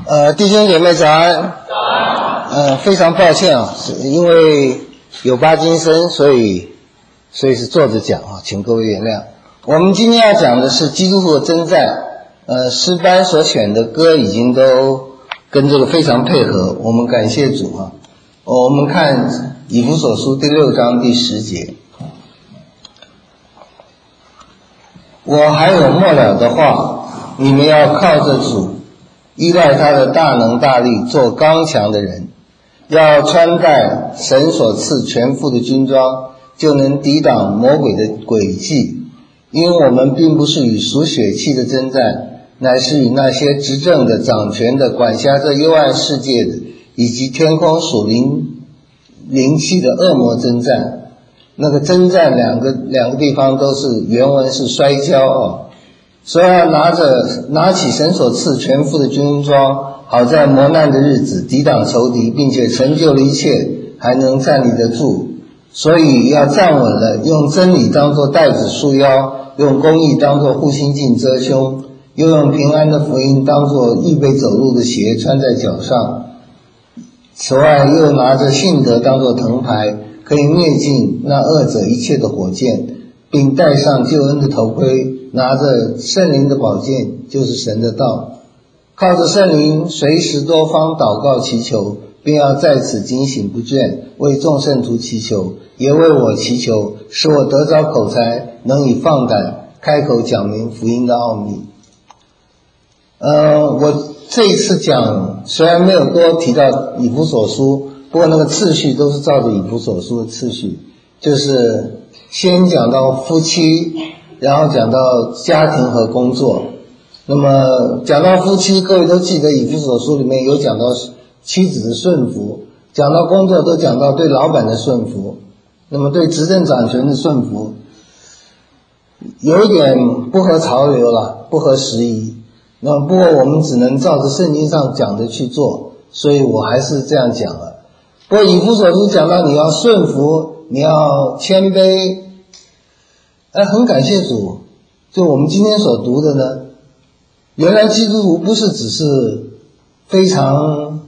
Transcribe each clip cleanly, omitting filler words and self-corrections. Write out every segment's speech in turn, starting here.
弟兄姐妹早安。非常抱歉啊，因为有巴金森，所以是坐着讲啊，请各位原谅。我们今天要讲的是基督徒的征战。诗班所选的歌已经都跟这个非常配合，我们感谢主啊。我们看以弗所书第6章第10节。我还有末了的话，你们要靠着主，依赖他的大能大力，做刚强的人，要穿戴神所赐全副的军装，就能抵挡魔鬼的诡计。因为我们并不是与属血气的征战，乃是与那些执政的、掌权的、管辖这幽暗世界的，以及天空属灵气的恶魔征战。那个征战两个地方都是原文是摔跤啊，所以要拿起神所赐全副的军装，好在磨难的日子抵挡仇敌，并且成就了一切，还能站立得住。所以要站稳了，用真理当作带子束腰，用公义当作护心镜遮胸，又用平安的福音当作预备走路的鞋穿在脚上。此外又拿着信德当作藤牌，可以灭尽那恶者一切的火箭，并戴上救恩的头盔，拿着圣灵的宝剑，就是神的道，靠着圣灵随时多方祷告祈求，并要在此警醒不倦，为众圣徒祈求，也为我祈求，使我得着口才，能以放胆开口讲明福音的奥秘。我这一次讲虽然没有多提到以弗所书，不过那个次序都是照着以弗所书的次序，就是先讲到夫妻，然后讲到家庭和工作。那么讲到夫妻，各位都记得以弗所书里面有讲到妻子的顺服，讲到工作都讲到对老板的顺服，那么对执政掌权的顺服有一点不合潮流了，不合时宜。那么不过我们只能照着圣经上讲的去做，所以我还是这样讲了。不过以弗所书讲到你要顺服，你要谦卑，很感谢主，就我们今天所读的呢，原来基督徒不是只是非常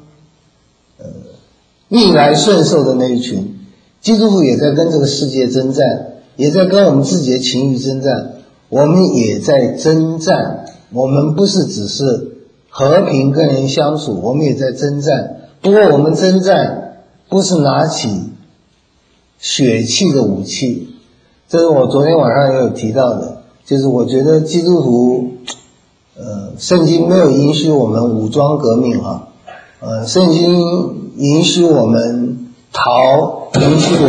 逆来顺受的那一群，基督徒也在跟这个世界征战，也在跟我们自己的情欲征战，我们也在征战。我们不是只是和平跟人相处，我们也在征战。不过我们征战不是拿起血气的武器，这是我昨天晚上也有提到的，就是我觉得基督徒圣经没有允许我们武装革命啊，圣经允许我们逃，允许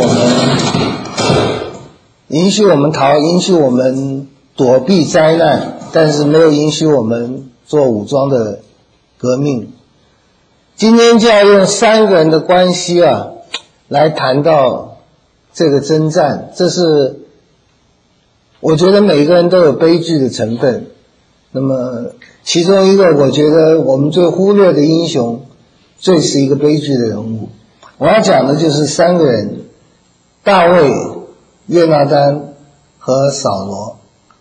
我们躲避灾难，但是没有允许我们做武装的革命。今天就要用3个人的关系来谈到这个征战，这是我觉得每个人都有悲剧的成分。那么其中一个我觉得我们最忽略的英雄，最是一个悲剧的人物。我要讲的就是3个人，大卫、约拿单和扫罗。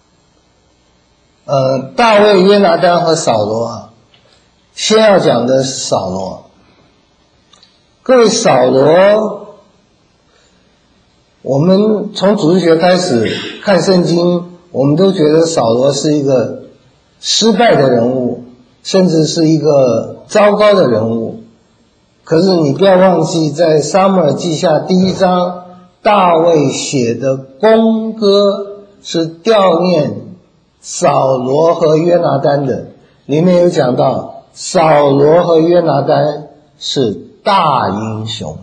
大卫、约拿单和扫罗先要讲的是扫罗。各位，扫罗，我们从主日学开始看圣经，我们都觉得扫罗是一个失败的人物，甚至是一个糟糕的人物。可是你不要忘记，在撒母耳记下第1章，大卫写的弓歌是悼念扫罗和约拿单的，里面有讲到扫罗和约拿单是大英雄，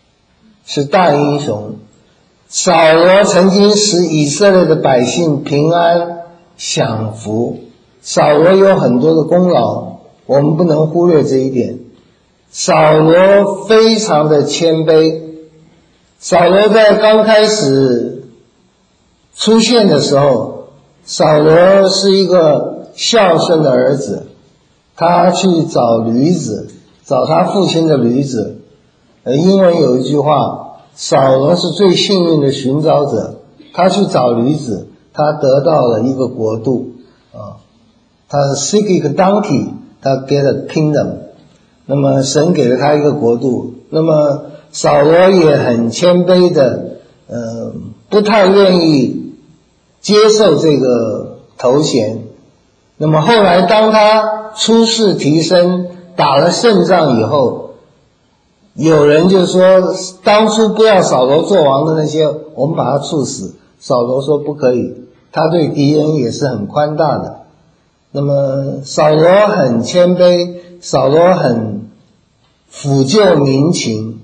扫罗曾经使以色列的百姓平安享福，扫罗有很多的功劳，我们不能忽略这一点。扫罗非常的谦卑，扫罗在刚开始出现的时候，扫罗是一个孝顺的儿子，他去找驴子，找他父亲的驴子。英文有一句话，扫罗是最幸运的寻找者，他去找驴子，他得到了一个国度他 seek a donkey， 他 get a kingdom， 那么神给了他一个国度，那么扫罗也很谦卑的不太愿意接受这个头衔。那么后来当他出世提升，打了胜仗以后，有人就说当初不要扫罗做王的那些，我们把他处死。扫罗说不可以，他对敌人也是很宽大的。那么扫罗很谦卑，扫罗很抚救民情，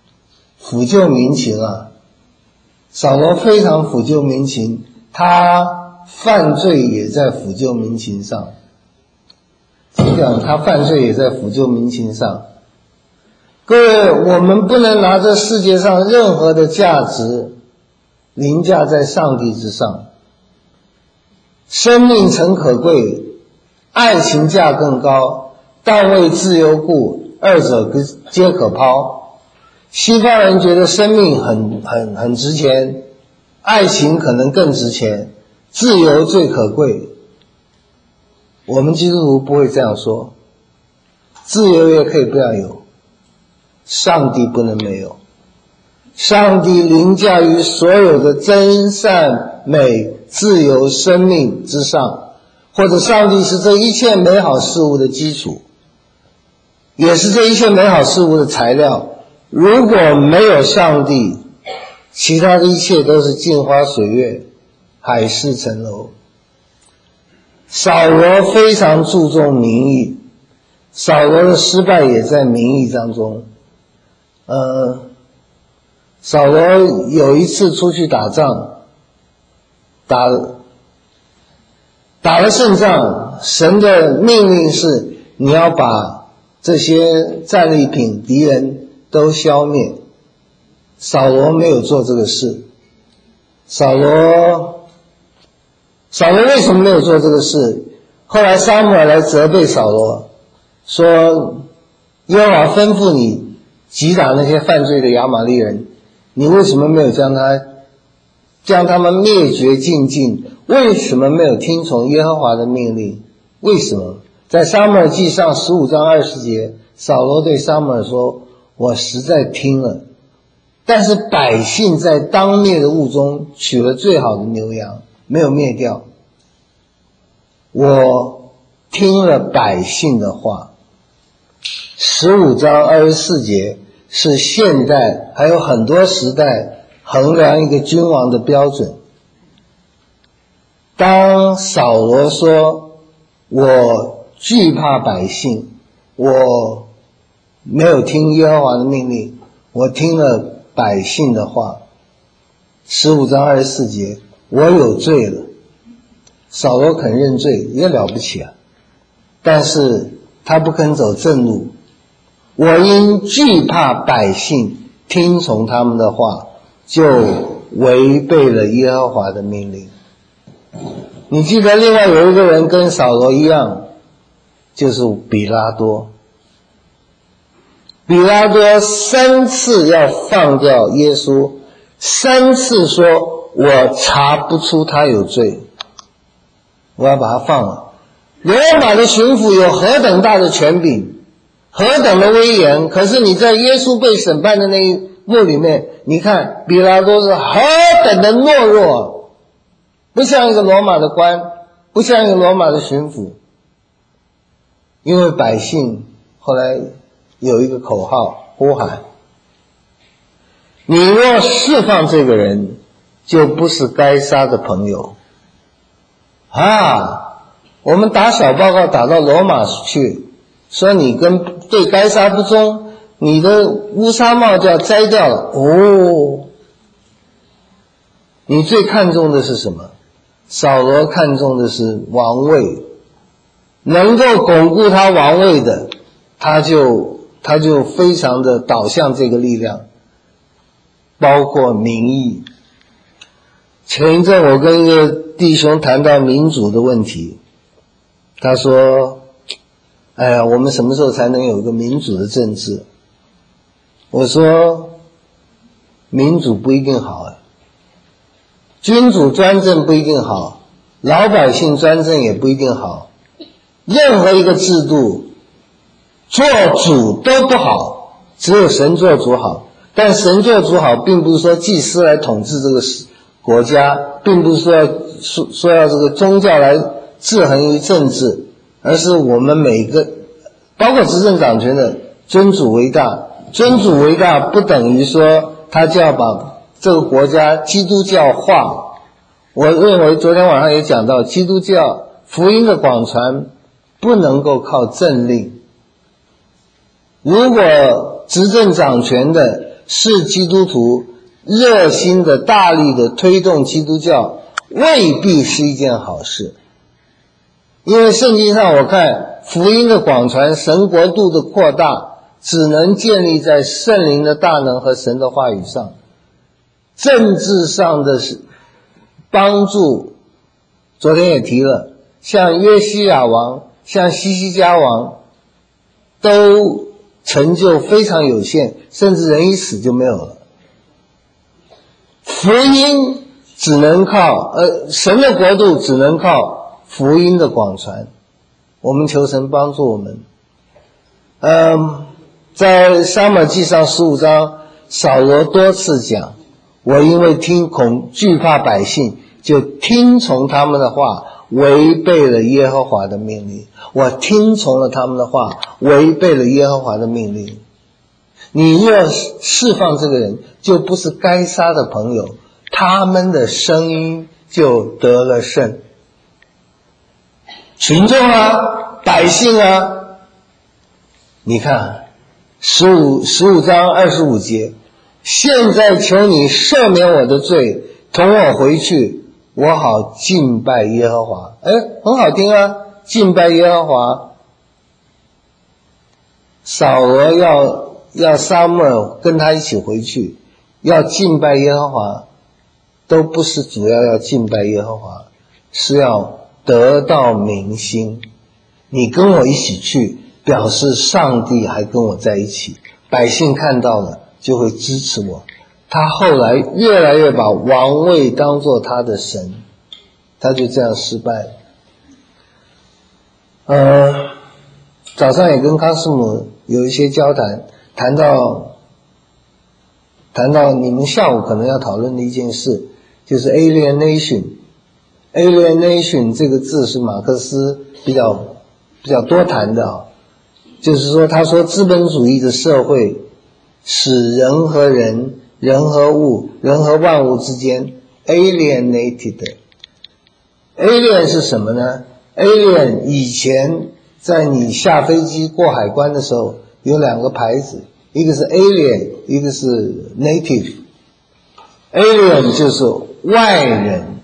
扫罗非常抚救民情，他犯罪也在抚救民情上。怎么讲？他犯罪也在抚救民情上。各位，我们不能拿这世界上任何的价值凌驾在上帝之上。生命诚可贵，爱情价更高，但为自由故，二者皆可抛。西方人觉得生命很值钱，爱情可能更值钱，自由最可贵。我们基督徒不会这样说，自由也可以不要有，上帝不能没有。上帝凌驾于所有的真善美自由生命之上，或者上帝是这一切美好事物的基础，也是这一切美好事物的材料。如果没有上帝，其他的一切都是镜花水月，海市蜃楼。扫罗非常注重名义，扫罗的失败也在名义当中。扫罗有一次出去打仗，打了胜仗，神的命令是你要把这些战利品敌人都消灭。扫罗没有做这个事。扫罗为什么没有做这个事？后来撒母耳来责备扫罗，说耶和华吩咐你击打那些犯罪的亚玛力人，你为什么没有将他们灭绝尽尽？为什么没有听从耶和华的命令？为什么？在撒母耳记上15章20节，扫罗对撒母耳说，我实在听了，但是百姓在当灭的物中取了最好的牛羊，没有灭掉。我听了百姓的话。15章24节是现代还有很多时代衡量一个君王的标准。当扫罗说我惧怕百姓，我没有听耶和华的命令，我听了百姓的话。15章24节，我有罪了。扫罗肯认罪也了不起啊，但是他不肯走正路。我因惧怕百姓，听从他们的话，就违背了耶和华的命令。你记得另外有一个人跟扫罗一样，就是比拉多。比拉多3次要放掉耶稣，3次说我查不出他有罪，我要把他放了。罗马的巡抚有何等大的权柄，何等的威严，可是你在耶稣被审判的那一幕里面，你看比拉多是何等的懦弱，不像一个罗马的官，不像一个罗马的巡抚。因为百姓后来有一个口号呼喊，你若释放这个人，就不是该杀的朋友啊。我们打小报告打到罗马去，说你对该杀不忠，你的乌纱帽就要摘掉了。哦，你最看重的是什么？扫罗看重的是王位，能够巩固他王位的，他就非常的导向这个力量，包括民意。前一阵我跟一个弟兄谈到民主的问题，他说哎呀，我们什么时候才能有一个民主的政治？我说民主不一定好，君主专政不一定好，老百姓专政也不一定好。任何一个制度做主都不好，只有神做主好。但神做主好，并不是说祭司来统治这个国家，并不是说要这个宗教来制衡于政治，而是我们每个，包括执政掌权的，尊主为大。尊主为大不等于说他就要把这个国家基督教化。我认为昨天晚上也讲到，基督教福音的广传不能够靠政令。如果执政掌权的是基督徒，热心的大力的推动基督教，未必是一件好事。因为圣经上我看福音的广传，神国度的扩大，只能建立在圣灵的大能和神的话语上。政治上的帮助，昨天也提了，像约西亚王，像西西家王，都成就非常有限，甚至人一死就没有了。福音只能靠神的国度只能靠福音的广传。我们求神帮助我们。在撒母耳记上15章，扫罗多次讲，我因为惧怕百姓，就听从他们的话，违背了耶和华的命令。我听从了他们的话，违背了耶和华的命令。你若释放这个人，就不是该杀的朋友，他们的声音就得了胜。群众啊，百姓啊，你看15章25节，现在求你赦免我的罪，同我回去，我好敬拜耶和华。很好听啊，敬拜耶和华。扫罗要撒母耳跟他一起回去，要敬拜耶和华，都不是主要敬拜耶和华，是要得到民心。你跟我一起去，表示上帝还跟我在一起，百姓看到了就会支持我。他后来越来越把王位当作他的神，他就这样失败了。早上也跟康师母有一些交谈，谈到你们下午可能要讨论的一件事，就是 alienation。alienation 这个字是马克思比较多谈的就是说他说资本主义的社会使人和人、人和物、人和万物之间 alienated。 alien 是什么呢？ alien 以前在你下飞机过海关的时候有两个牌子，一个是 alien， 一个是 native。 alien 就是外人，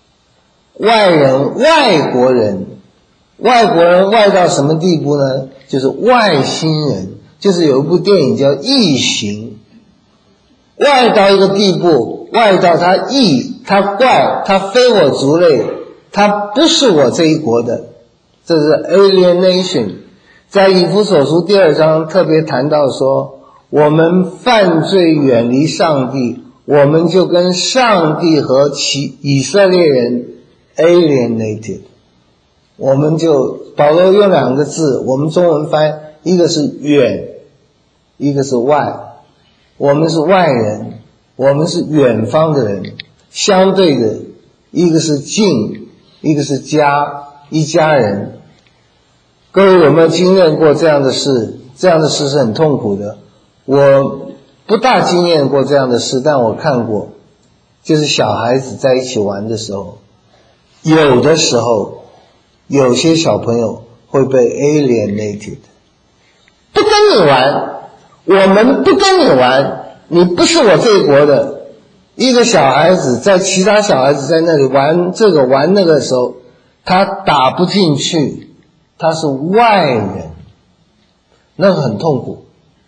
外国人。外国人外到什么地步呢？就是外星人，就是有一部电影叫《异形》，外到一个地步，外到他异，他怪，他非我族类，他不是我这一国的，这是 alienation。 在以弗所书第2章特别谈到说，我们犯罪远离上帝，我们就跟上帝和以色列人 alienated。我们就保罗用两个字，我们中文翻，一个是远，一个是外。我们是外人，我们是远方的人。相对的，一个是近，一个是家，一家人。各位有没有经验过这样的事？这样的事是很痛苦的。我不大经验过这样的事，但我看过，就是小孩子在一起玩的时候，有的时候有些小朋友会被 alienated， 不跟你玩，我们不跟你玩，你不是我这一国的。一个小孩子在其他小孩子在那里玩这个玩那个的时候，他打不进去，他是外人，那个很痛苦，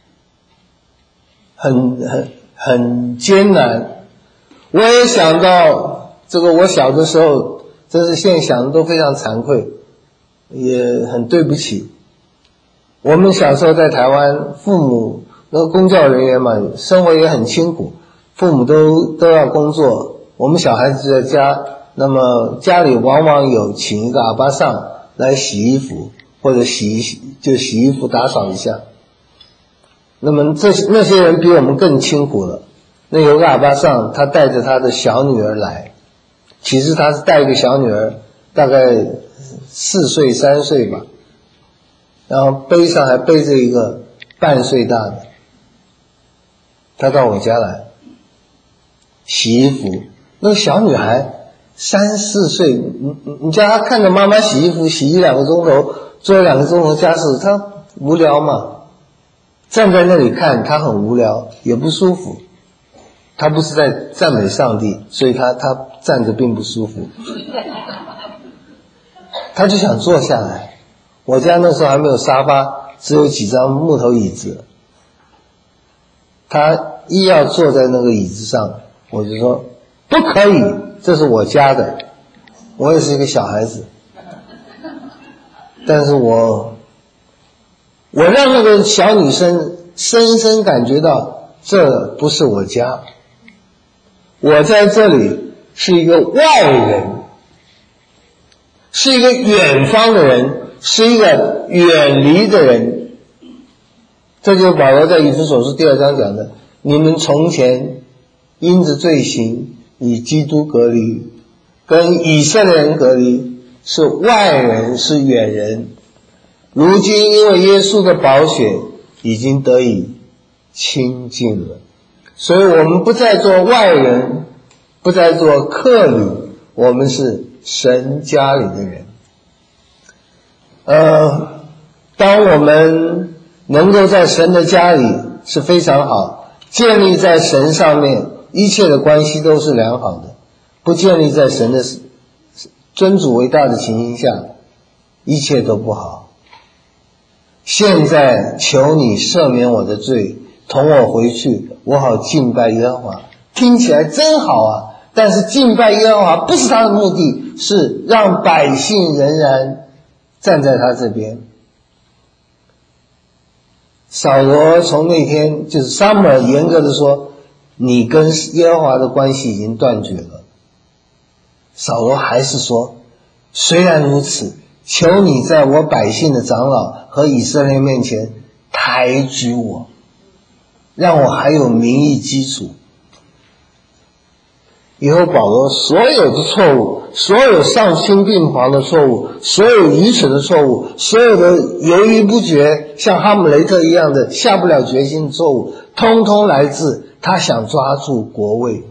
很艰难。我也想到这个，我小的时候真是现在想的都非常惭愧，也很对不起。我们小时候在台湾，父母那个公教人员嘛，生活也很辛苦，父母都要工作，我们小孩子在家，那么家里往往有请一个阿巴桑来洗衣服， 或者洗衣服打扫一下。那么那些人比我们更清苦了。那有个阿巴桑，他带着他的小女儿来，其实他是带一个小女儿，大概4岁3岁吧，然后背上还背着一个半岁大的。他到我家来洗衣服，那个小女孩3、4岁，你叫她看着妈妈洗衣服洗1-2个钟头，做2个钟头家事，她无聊嘛？站在那里看，她很无聊，也不舒服。她不是在赞美上帝，所以她站着并不舒服。她就想坐下来。我家那时候还没有沙发，只有几张木头椅子。她一要坐在那个椅子上，我就说不可以，这是我家的。我也是一个小孩子，但是我让那个小女生深深感觉到这不是我家，我在这里是一个外人，是一个远方的人，是一个远离的人。这就是保罗在以弗所书2章讲的，你们从前因着罪行与基督隔离，跟以色列人隔离，是外人，是远人。如今因为耶稣的宝血已经得以亲近了，所以我们不再做外人，不再做客旅，我们是神家里的人。当我们能够在神的家里是非常好，建立在神上面，一切的关系都是良好的。不建立在神的尊主为大的情形下，一切都不好。现在求你赦免我的罪，同我回去，我好敬拜耶和华。听起来真好啊，但是敬拜耶和华不是他的目的，是让百姓仍然站在他这边。扫罗从那天，就是撒母耳严格的说，你跟耶和华的关系已经断绝了。扫罗还是说，虽然如此，求你在我百姓的长老和以色列面前抬举我，让我还有名义基础。以后保罗所有的错误，所有丧心病狂的错误，所有愚蠢的错误，所有的犹豫不决，像哈姆雷特一样的下不了决心的错误，通通来自他想抓住国位。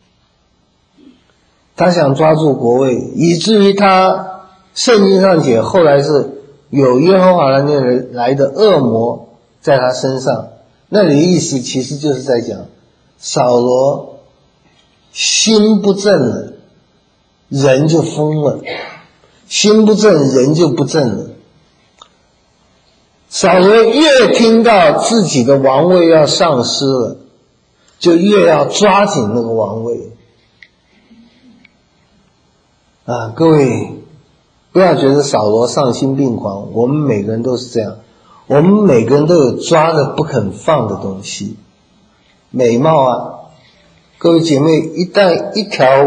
他想抓住国位，以至于他圣经上写后来是有耶和华那里来的恶魔在他身上。那里的意思其实就是在讲扫罗心不正了，人就疯了，心不正人就不正了。扫罗越听到自己的王位要丧失了，就越要抓紧那个王位。各位不要觉得扫罗丧心病狂，我们每个人都是这样，我们每个人都有抓着不肯放的东西。美貌啊，各位姐妹，一旦一条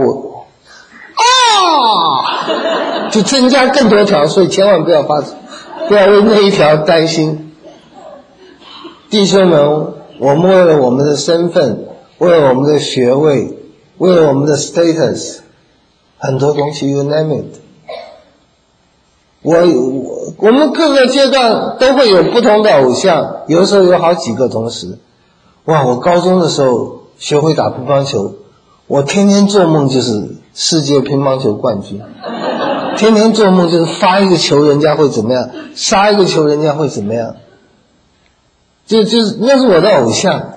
就增加更多条，所以千万不要为那一条担心。弟兄们，我们为了我们的身份，为了我们的学位，为了我们的 status， 很多东西 you name it。我们各个阶段都会有不同的偶像，有的时候有好几个同时。我高中的时候学会打乒乓球，我天天做梦就是世界乒乓球冠军，天天做梦就是发一个球人家会怎么样，杀一个球人家会怎么样，就是那是我的偶像。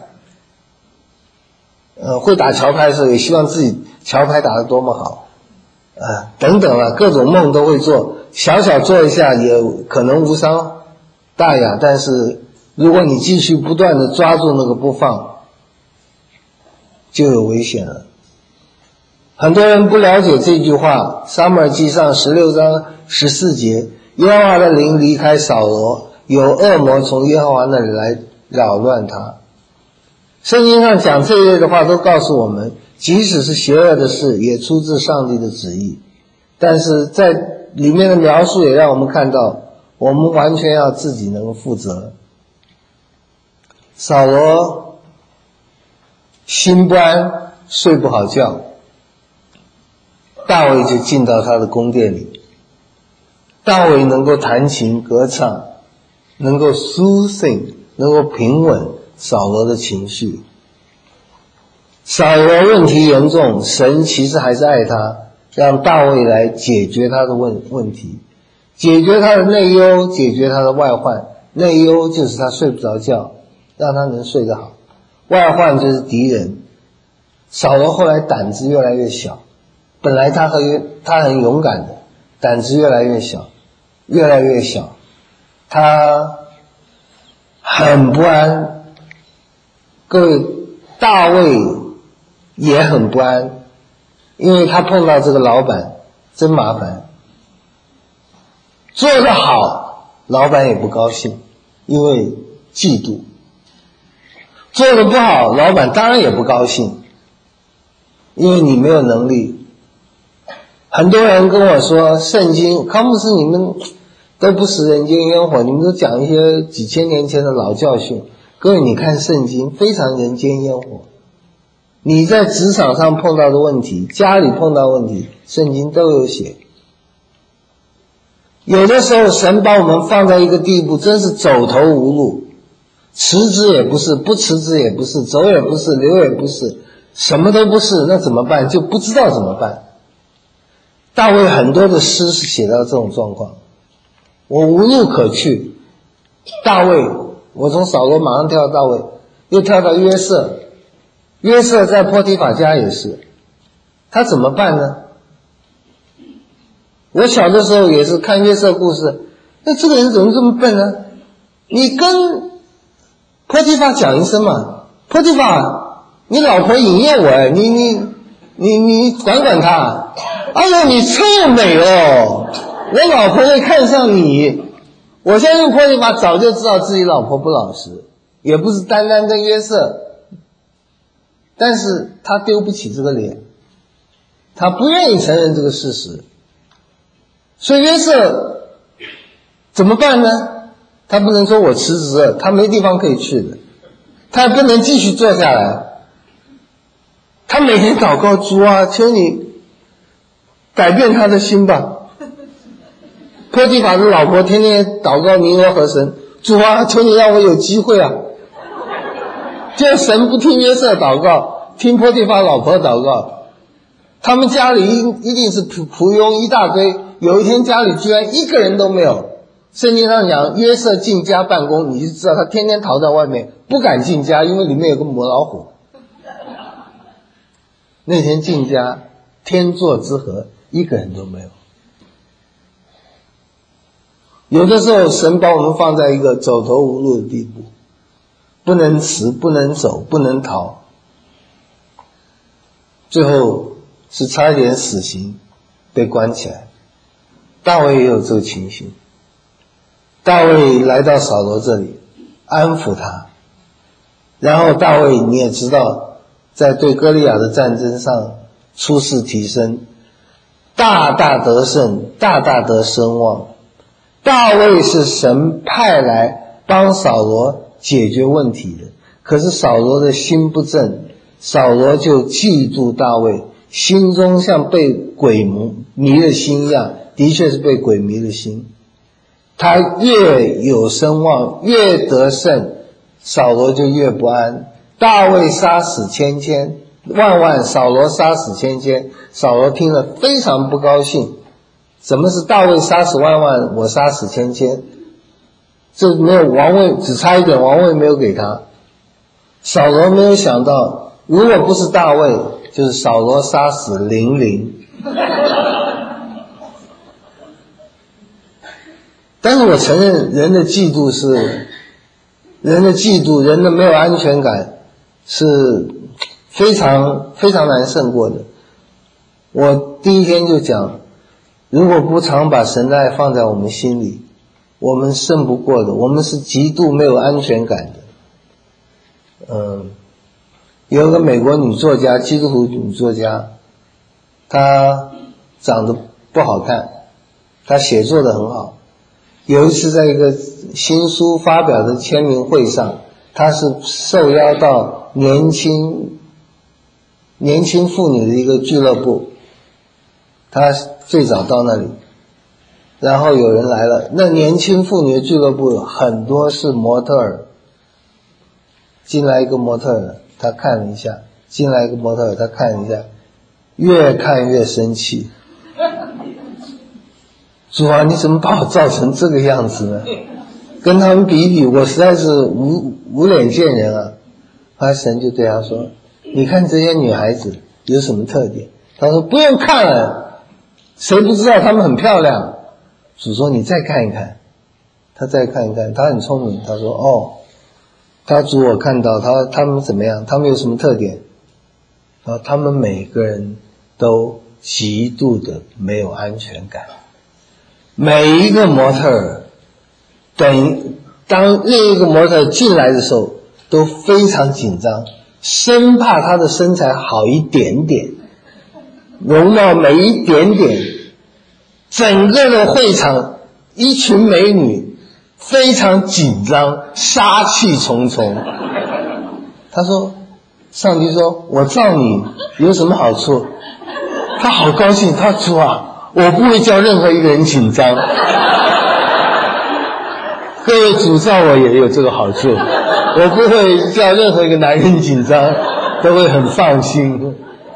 会打桥牌的时候也希望自己桥牌打得多么好，等等了，各种梦都会做，小小做一下也可能无伤大雅，但是如果你继续不断的抓住那个不放，就有危险了。很多人不了解这句话，撒母耳记上16章14节，耶和华的灵离开扫罗，有恶魔从耶和华那里来扰乱他。圣经上讲这一类的话都告诉我们，即使是邪恶的事也出自上帝的旨意，但是在里面的描述也让我们看到， 我们完全要自己能负责。扫罗心不安，睡不好觉，大卫就进到他的宫殿里。大卫能够弹琴歌唱，能够soothing，能够平稳扫罗的情绪。扫罗问题严重，神其实还是爱他，让大卫来解决他的问题，解决他的内忧，解决他的外患。内忧就是他睡不着觉，让他能睡得好；外患就是敌人。扫罗后来胆子越来越小，本来他很勇敢的，胆子越来越小，越来越小，他很不安。各位，大卫也很不安，因为他碰到这个老板真麻烦，做得好老板也不高兴，因为嫉妒；做得不好老板当然也不高兴，因为你没有能力。很多人跟我说圣经，康牧师你们都不食人间烟火，你们都讲一些几千年前的老教训。各位，你看圣经非常人间烟火，你在职场上碰到的问题，家里碰到的问题，圣经都有写。有的时候神把我们放在一个地步，真是走投无路，辞职也不是，不辞职也不是，走也不是，留也不是，什么都不是，那怎么办？就不知道怎么办。大卫很多的诗是写到这种状况，我无路可去。大卫，我从扫罗马上跳到大卫，又跳到约瑟，约瑟在波提法家也是，他怎么办呢？我小的时候也是看约瑟故事，那这个人怎么这么笨呢？你跟波提法讲一声嘛，波提法，你老婆引诱我，你管管他。哎呦，你臭美哦，我老婆会看上你。我相信波提法早就知道自己老婆不老实，也不是单单跟约瑟，但是他丢不起这个脸，他不愿意承认这个事实。所以约瑟怎么办呢？他不能说我辞职了，他没地方可以去的，他也不能继续坐下来。他每天祷告，主啊，求你改变他的心吧。波提法的老婆天天祷告尼罗河神，主啊，求你让我有机会啊。就神不听约瑟祷告，听波提法老婆祷告。他们家里一定是仆佣一大堆，有一天家里居然一个人都没有。圣经上讲约瑟进家办公，你就知道他天天逃在外面，不敢进家，因为里面有个母老虎。那天进家，天作之合，一个人都没有。有的时候神把我们放在一个走投无路的地步，不能辞，不能走，不能逃，最后是差一点死刑被关起来。大卫也有这个情形，大卫来到扫罗这里安抚他，然后大卫你也知道，在对歌利亚的战争上出世提升，大大得胜，大大得声望。大卫是神派来帮扫罗解决问题的，可是扫罗的心不正，扫罗就嫉妒大卫，心中像被鬼迷的心一样，的确是被鬼迷的心。他越有声望，越得胜，扫罗就越不安。大卫杀死千千，万，扫罗杀死千千，扫罗听了非常不高兴。什么是大卫杀死万，我杀死千千？这没有王位，只差一点王位没有给他。扫罗没有想到，如果不是大卫，就是扫罗杀死00。但是我承认人的嫉妒是人的没有安全感是非常非常难胜过的。我第一天就讲，如果不常把神的爱放在我们心里，我们胜不过的，我们是极度没有安全感的。有一个美国女作家，基督徒女作家，她长得不好看，她写作的很好。 有一次在一个新书发表的签名会上，他是受邀到年轻妇女的一个俱乐部，他最早到那里，然后有人来了，那年轻妇女的俱乐部很多是模特儿，进来一个模特儿，他看了一下，进来一个模特儿，他看了一下，越看越生气。主啊，你怎么把我造成这个样子呢？跟他们比比，我实在是无脸见人啊。后来神就对他说，你看这些女孩子有什么特点？他说不用看了，谁不知道她们很漂亮？主说你再看一看。他再看一看，他很聪明，他说哦，他主我看到他们怎么样？他们有什么特点？然后他们每个人都极度的没有安全感。每一个模特儿当另一个模特进来的时候都非常紧张，生怕她的身材好一点点，容貌美一点点。整个的会场一群美女非常紧张，杀气重重。他说，上帝说我造你有什么好处？他好高兴，他说啊，我不会叫任何一个人紧张。各位主造我也有这个好处，我不会叫任何一个男人紧张，都会很放心。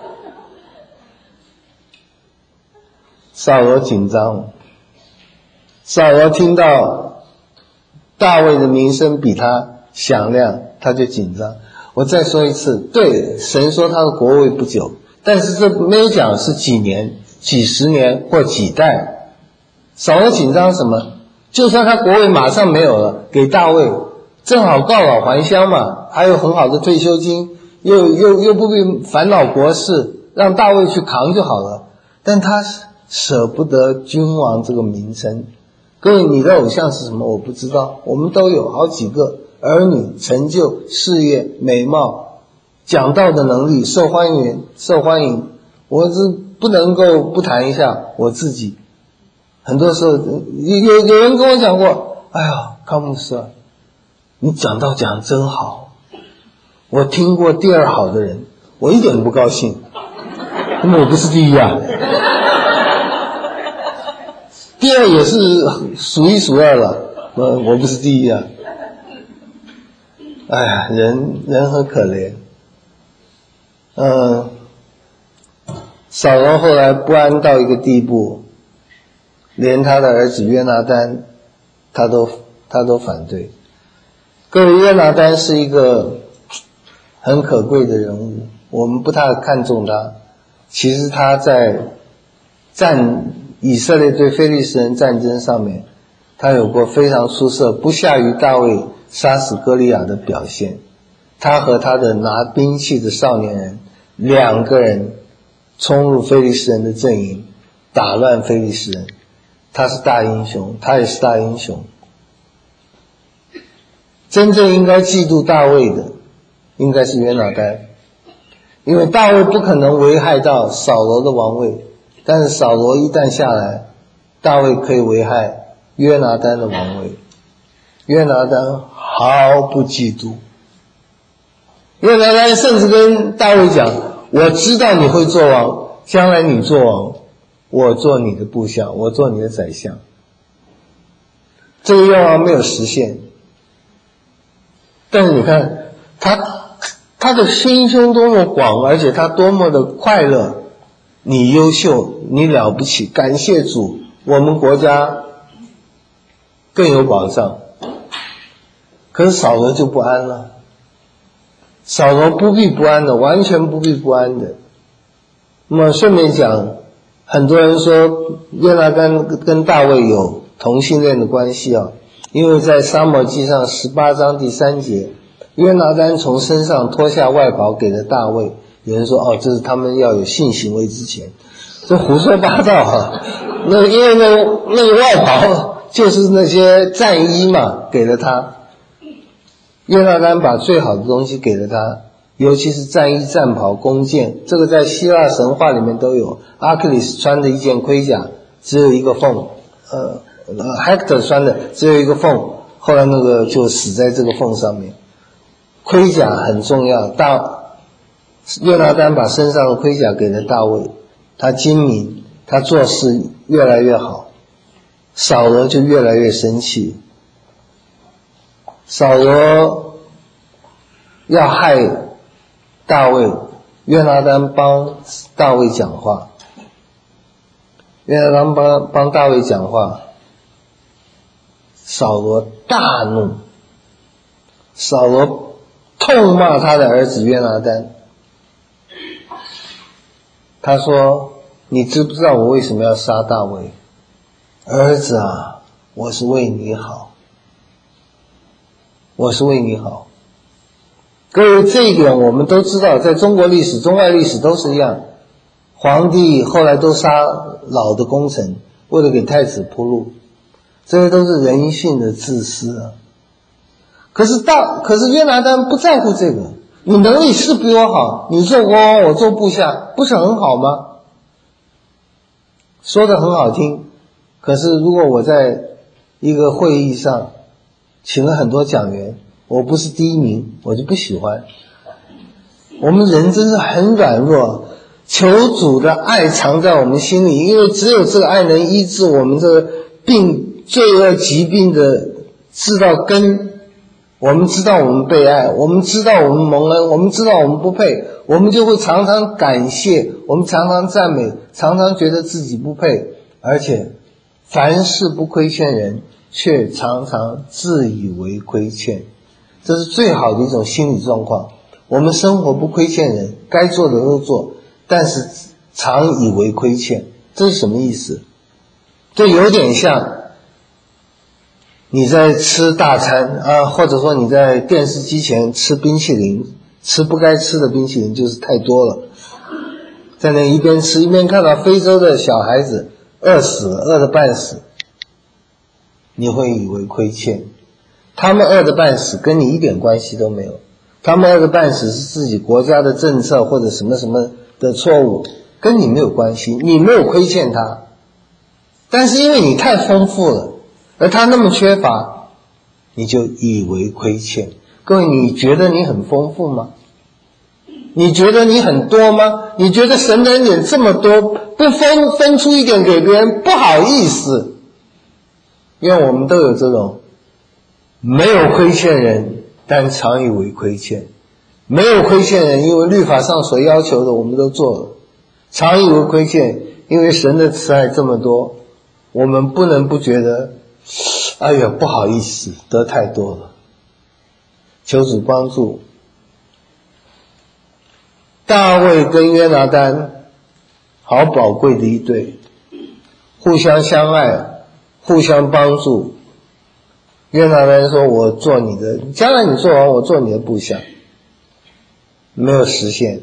扫罗紧张，扫罗听到大卫的名声比他响亮，他就紧张。我再说一次，对，神说他的国位不久，但是这没有讲是几年、几十年或几代。扫罗紧张什么？就算他国位马上没有了，给大卫正好告老还乡嘛，还有很好的退休金，又不必烦恼国事，让大卫去扛就好了。但他舍不得君王这个名声。各位，你的偶像是什么？我不知道，我们都有好几个，儿女、成就、事业、美貌、讲道的能力、受欢迎。我是不能够不谈一下我自己。很多时候有人跟我讲过，哎呀，康牧师啊，你讲道讲得真好，我听过第二好的人，我一点不高兴，因为我不是第一啊。第二也是数一数二了，我不是第一啊。哎呀，人很可怜。扫罗后来不安到一个地步，连他的儿子约拿单他都反对。各位，约拿单是一个很可贵的人物，我们不太看重他。其实他在以色列对非利士人战争上面，他有过非常出色，不下于大卫杀死歌利亚的表现。他和他的拿兵器的少年人两个人冲入非利士人的阵营，打乱非利士人。他是大英雄，他也是大英雄。真正应该嫉妒大卫的应该是约拿单，因为大卫不可能危害到扫罗的王位，但是扫罗一旦下来，大卫可以危害约拿单的王位。约拿单毫不嫉妒，约拿单甚至跟大卫讲，我知道你会做王，将来你做王，我做你的部下，我做你的宰相。这个愿望没有实现，但是你看他的心胸多么广，而且他多么的快乐。你优秀，你了不起，感谢主，我们国家更有保障。可是扫罗就不安了，扫罗不必不安的，完全不必不安的。那么顺便讲，很多人说约拿单跟大卫有同性恋的关系啊，因为在撒母耳记上18章第3节，约拿单从身上脱下外袍给了大卫。有人说这是他们要有性行为之前，这胡说八道啊！因为那个外袍就是那些战衣嘛，给了他。约拿单把最好的东西给了他，尤其是战衣、战袍、弓箭，这个在希腊神话里面都有。阿克里斯穿的一件盔甲只有一个缝， Hector 穿的只有一个缝，后来那个就死在这个缝上面。盔甲很重要，约拿单把身上的盔甲给了大卫，他精明，他做事越来越好，扫罗就越来越生气。扫罗要害大卫，约拿单帮大卫讲话，约拿单帮大卫讲话，扫罗大怒，扫罗痛骂他的儿子约拿单。他说：你知不知道我为什么要杀大卫？儿子啊，我是为你好，我是为你好。各位，这一点我们都知道，在中国历史、中外历史都是一样，皇帝后来都杀老的功臣，为了给太子铺路，这些都是人性的自私啊。可是约拿单不在乎这个，你能力是比我好，你做国王，我做部下，不是很好吗？说得很好听，可是如果我在一个会议上请了很多讲员，我不是第一名，我就不喜欢。我们人真是很软弱，求主的爱藏在我们心里，因为只有这个爱能医治我们这个罪恶疾病的知道根。我们知道我们被爱，我们知道我们蒙恩，我们知道我们不配，我们就会常常感谢，我们常常赞美，常常觉得自己不配，而且凡事不亏欠人，却常常自以为亏欠。这是最好的一种心理状况。我们生活不亏欠人，该做的都做，但是常以为亏欠。这是什么意思？这有点像你在吃大餐啊，或者说你在电视机前吃冰淇淋，吃不该吃的冰淇淋就是太多了，在那一边吃一边看到非洲的小孩子饿死了，饿得半死，你会以为亏欠。他们饿得半死跟你一点关系都没有，他们饿得半死是自己国家的政策或者什么什么的错误，跟你没有关系，你没有亏欠他，但是因为你太丰富了，而他那么缺乏，你就以为亏欠。各位，你觉得你很丰富吗？你觉得你很多吗？你觉得神的恩典这么多，不分出一点给别人不好意思？因为我们都有这种没有亏欠人，但常以为亏欠。没有亏欠人，因为律法上所要求的我们都做了，常以为亏欠，因为神的慈爱这么多，我们不能不觉得哎呀不好意思，得太多了。求主帮助。大卫跟约拿单好宝贵的一对，互相相爱，互相帮助。约拿单说，我做你的，将来你做完我做你的部下，没有实现。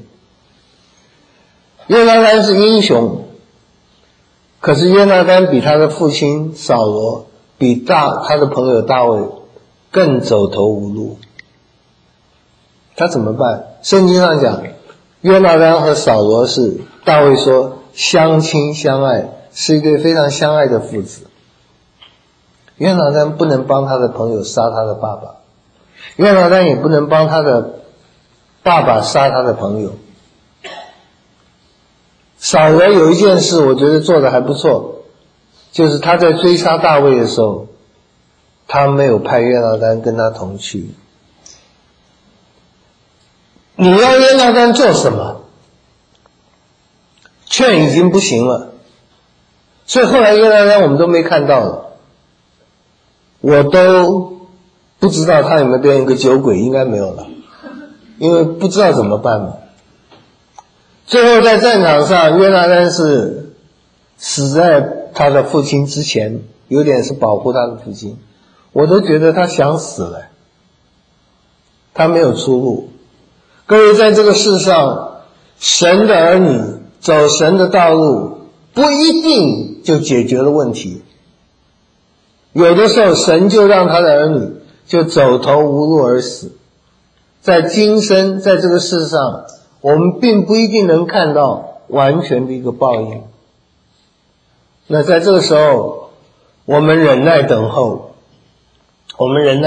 约拿单是英雄，可是约拿单比他的父亲扫罗，比他的朋友大卫更走投无路。他怎么办？圣经上讲，约拿单和扫罗是大卫说相亲相爱，是一对非常相爱的父子。约拿单不能帮他的朋友杀他的爸爸，约拿单也不能帮他的爸爸杀他的朋友。扫罗有一件事我觉得做得还不错，就是他在追杀大卫的时候，他没有派约拿单跟他同去。你要约拿单做什么？劝已经不行了，所以后来约拿单我们都没看到了，我都不知道他有没有变一个酒鬼，应该没有了，因为不知道怎么办嘛。最后在战场上，约拿单是死在他的父亲之前，有点是保护他的父亲，我都觉得他想死了，他没有出路。各位，在这个世上，神的儿女走神的道路不一定就解决了问题，有的时候神就让他的儿女就走投无路而死。在今生，在这个世上，我们并不一定能看到完全的一个报应。那在这个时候， 我们忍耐等候，我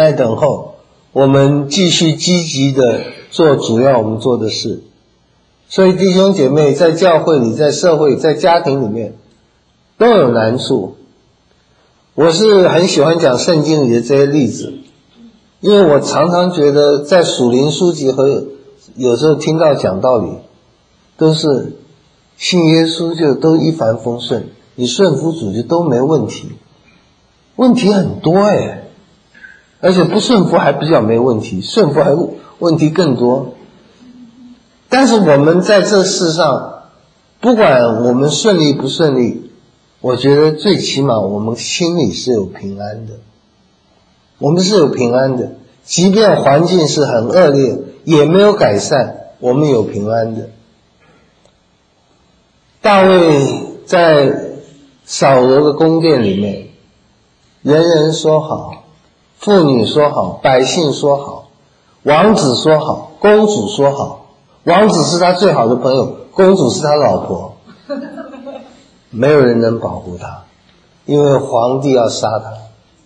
们继续积极的做主要我们做的事。所以弟兄姐妹在教会里，在社会，在家庭里面都有难处。我是很喜欢讲圣经里的这些例子，因为我常常觉得在属灵书籍和有时候听到讲道理，都是信耶稣就都一帆风顺，你顺服主就都没问题。问题很多而且不顺服还比较没问题，顺服还问题更多。但是我们在这世上，不管我们顺利不顺利，我觉得最起码我们心里是有平安的，我们是有平安的，即便环境是很恶劣，也没有改善，我们有平安的。大卫在扫罗的宫殿里面，人人说好，妇女说好，百姓说好，王子说好，公主说好。王子是他最好的朋友，公主是他老婆，没有人能保护他，因为皇帝要杀他，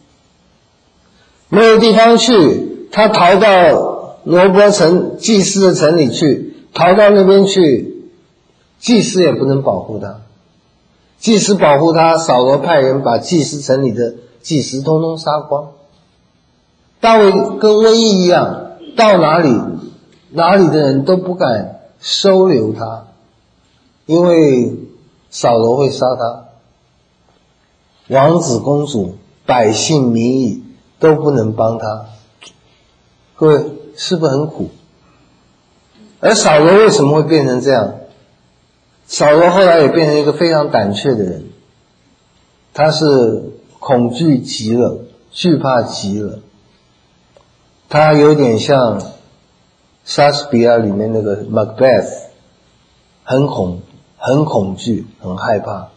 没有地方去，他逃到罗伯城祭司的城里去，逃到那边去，祭司也不能保护他，祭司保护他，扫罗派人把祭司城里的祭司通通杀光。大卫跟瘟疫一样，到哪里的人都不敢收留他，因为扫罗会杀他。王子公主百姓民意都不能帮他，各位是不是很苦？而扫罗为什么会变成这样？扫罗后来也变成一个非常胆怯的人，他是恐惧极了，惧怕极了，他有点像莎士比亚里面那个 Macbeth， 很恐惧，很害怕。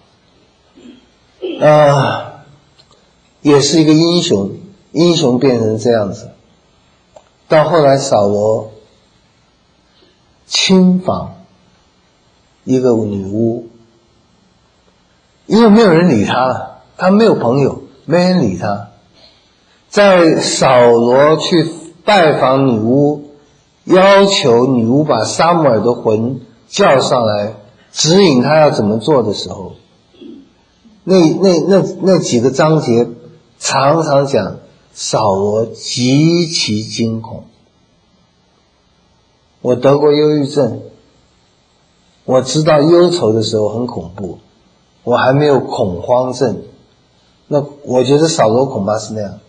也是一个英雄变成这样子。到后来扫罗亲访一个女巫，因为没有人理他了，他没有朋友，没人理他。在扫罗去拜访女巫，要求女巫把撒母耳的魂叫上来，指引他要怎么做的时候，那几个章节常常讲扫罗极其惊恐。我得过忧郁症，我知道忧愁的时候很恐怖，我还没有恐慌症，那我觉得扫罗恐怕是那样。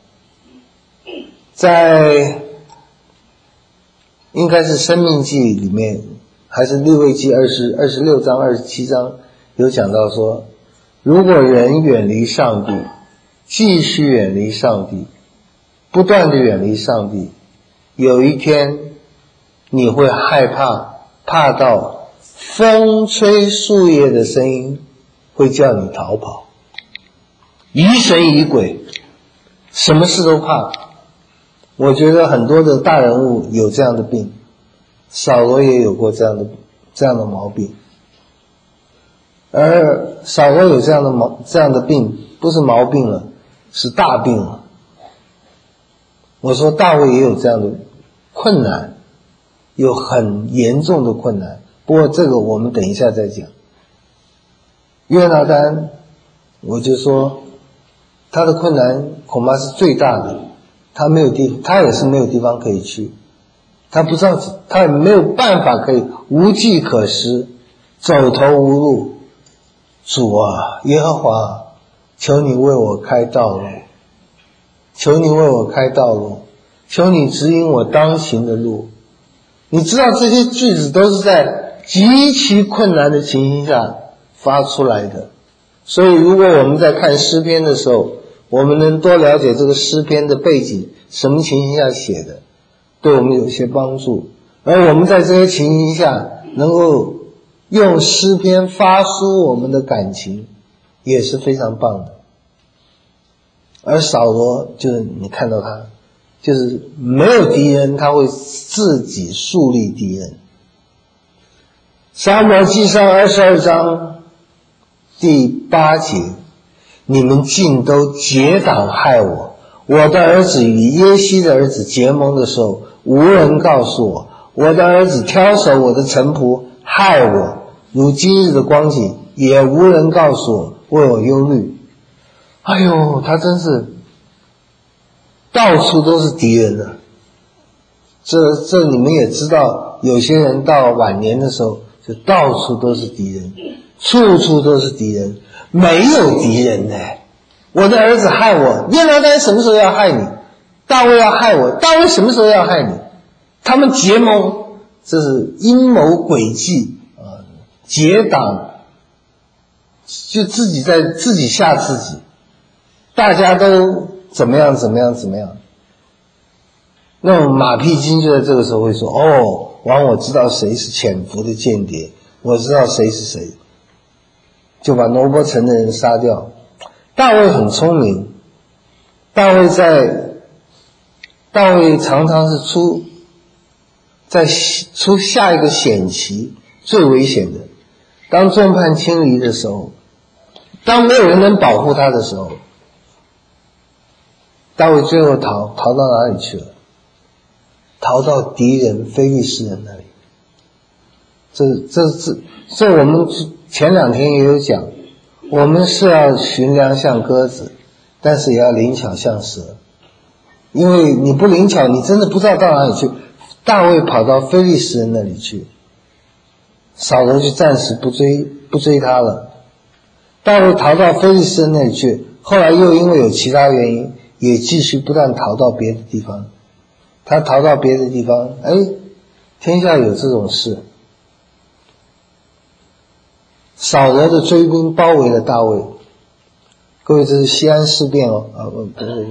在应该是生命记里面，还是利未记26章27章有讲到说，如果人远离上帝，继续远离上帝，不断的远离上帝，有一天你会害怕到风吹树叶的声音会叫你逃跑，疑神疑鬼，什么事都怕。我觉得很多的大人物有这样的病，扫罗也有过这样的毛病。而扫罗有这样的病，不是毛病了，是大病了。我说大卫也有这样的困难，有很严重的困难，不过这个我们等一下再讲。约拿单，我就说他的困难恐怕是最大的，他也是没有地方可以去，他不知道，他也没有办法可以，无计可施，走投无路。主啊，耶和华，求你为我开道路，求你为我开道路，求你指引我当行的路。你知道这些句子都是在极其困难的情形下发出来的，所以如果我们在看诗篇的时候，我们能多了解这个诗篇的背景，什么情形下写的，对我们有些帮助。而我们在这些情形下能够用诗篇发抒我们的感情，也是非常棒的。而扫罗就是你看到他就是没有敌人，他会自己树立敌人。撒母耳记上22章第8节， 你们尽都结党害我。我的儿子与耶西的儿子结盟的时候，无人告诉我。我的儿子挑手我的臣仆，害我，如今日的光景，也无人告诉我，为我忧虑。哎呦，他真是到处都是敌人啊。这你们也知道，有些人到晚年的时候就到处都是敌人，处处都是敌人，没有敌人呢。我的儿子害我，约拿单什么时候要害你？大卫要害我，大卫什么时候要害你？他们结盟，这是阴谋诡计啊，结党，就自己在自己吓自己，大家都怎么样。那么马屁精就在这个时候会说，我知道谁是潜伏的间谍，我知道谁是谁，就把罗伯城的人杀掉。大卫很聪明，大卫常常是出下一个险棋，最危险的。当众叛亲离的时候，当没有人能保护他的时候，大卫最后逃到哪里去了？逃到敌人非利士人那里。这我们前2天也有讲，我们是要寻良像鸽子，但是也要灵巧像蛇。因为你不灵巧，你真的不知道到哪里去。大卫跑到非利士人那里去，扫罗就暂时不追他了。大卫逃到非利士人那里去，后来又因为有其他原因，也继续不断逃到别的地方。他逃到别的地方，天下有这种事。扫罗的追兵包围了大卫，各位，这是西安事变哦，不是，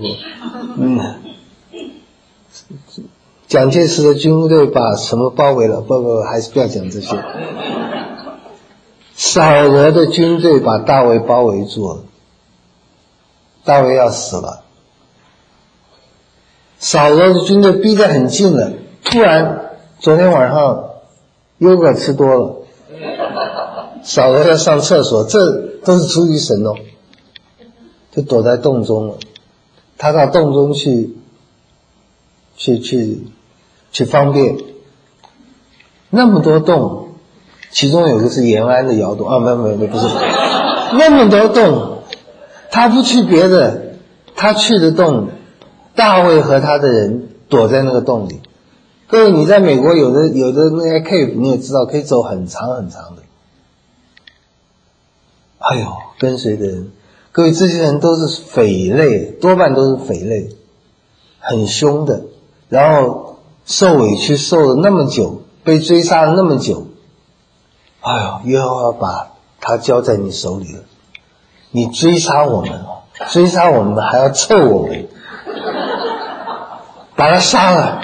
蒋介石的军队把什么包围了？不，还是不要讲这些。扫罗的军队把大卫包围住了，大卫要死了。扫罗的军队逼得很近了，突然昨天晚上优格吃多了，扫罗要上厕所，这都是出于神哦，就躲在洞中了。他到洞中去方便，那么多洞，其中有一个是延安的窑洞没有，不是，那么多洞，他不去别的，他去的洞，大卫和他的人躲在那个洞里。各位，你在美国有的那些 cave 你也知道，可以走很长很长的。跟随的人，各位，这些人都是匪类，多半都是匪类，很凶的，然后受委屈受了那么久，被追杀了那么久，耶和华把他交在你手里了，你追杀我们还要凑我们，把他杀了。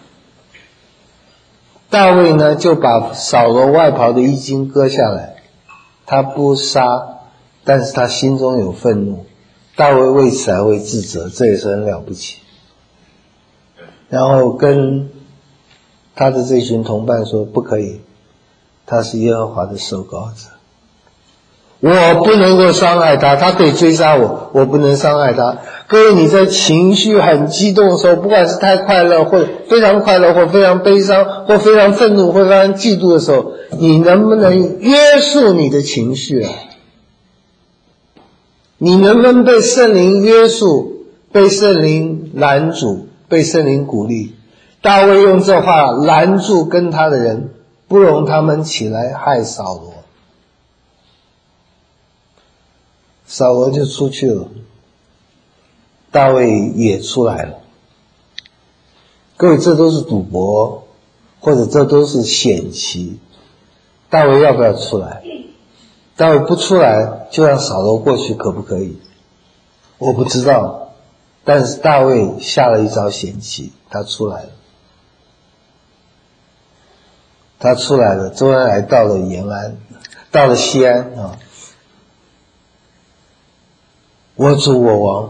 大卫呢，就把扫罗外袍的衣襟割下来，他不杀，但是他心中有愤怒，大卫为此还会自责，这也是很了不起。然后跟他的这群同伴说，不可以，他是耶和华的受膏者，我不能够伤害他，他可以追杀我，我不能伤害他。各位，你在情绪很激动的时候，不管是太快乐或非常快乐，或非常悲伤，或非常愤怒，或非常嫉妒的时候，你能不能约束你的情绪啊？你能不能被圣灵约束，被圣灵拦阻，被圣灵鼓励？大卫用这话拦住跟他的人，不容他们起来害扫罗。扫罗就出去了，大卫也出来了。各位，这都是赌博，或者这都是险棋。大卫要不要出来？大卫不出来，就让扫罗过去，可不可以？我不知道，但是大卫下了一招险棋，他出来了。他出来了，周恩来到了延安，到了西安啊。我主我王，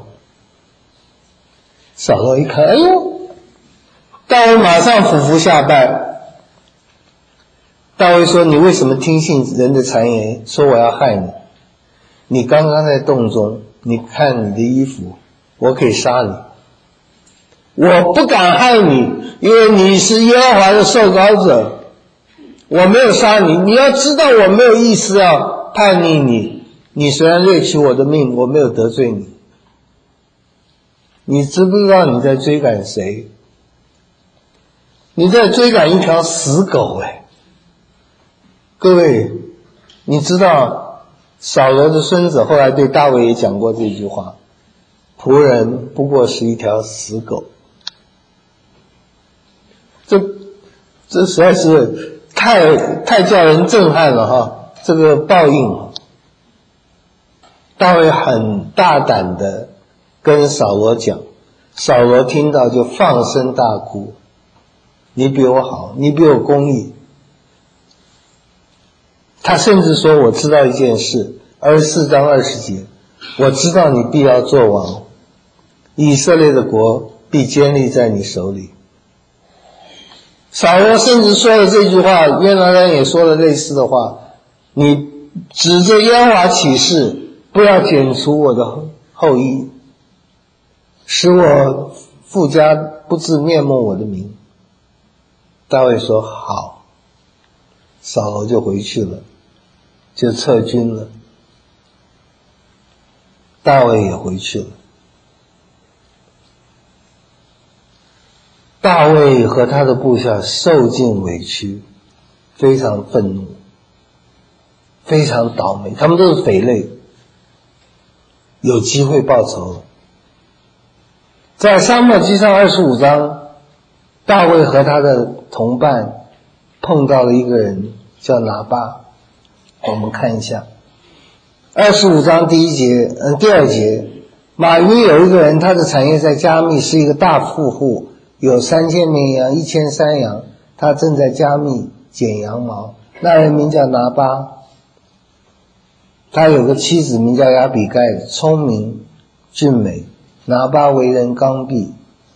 扫罗一看，大卫马上俯伏下拜。大卫说，你为什么听信人的谗言，说我要害你？你刚刚在洞中， 你看你的衣服，我可以杀你，我不敢害你，因为你是耶和华的受膏者，我没有杀你。你要知道我没有意思要叛逆你，你虽然掠取我的命，我没有得罪你。你知不知道你在追赶谁？你在追赶一条死狗各位，你知道扫罗的孙子后来对大卫也讲过这句话，仆人不过是一条死狗。这实在是太叫人震撼了哈！这个报应，大卫很大胆的跟扫罗讲，扫罗听到就放声大哭，你比我好，你比我公义。他甚至说，我知道一件事，24章20节，我知道你必要做王，以色列的国必坚立在你手里。扫罗甚至说了这句话，约拿单也说了类似的话，你指着耶和华起誓，不要剪除我的后裔，使我父家不至灭没我的名。大卫说好，扫罗就回去了，就撤军了，大卫也回去了。大卫和他的部下受尽委屈，非常愤怒，非常倒霉，他们都是匪类，有机会报仇了。在撒母耳记上25章，大卫和他的同伴碰到了一个人叫拿巴，我们看一下25章第二节，马云有一个人，他的产业在加密，是一个大富户，有3000绵羊，1000山羊，他正在加密剪羊毛。那人名叫拿巴，他有个妻子名叫亚比盖，聪明俊美。拿巴为人刚愎。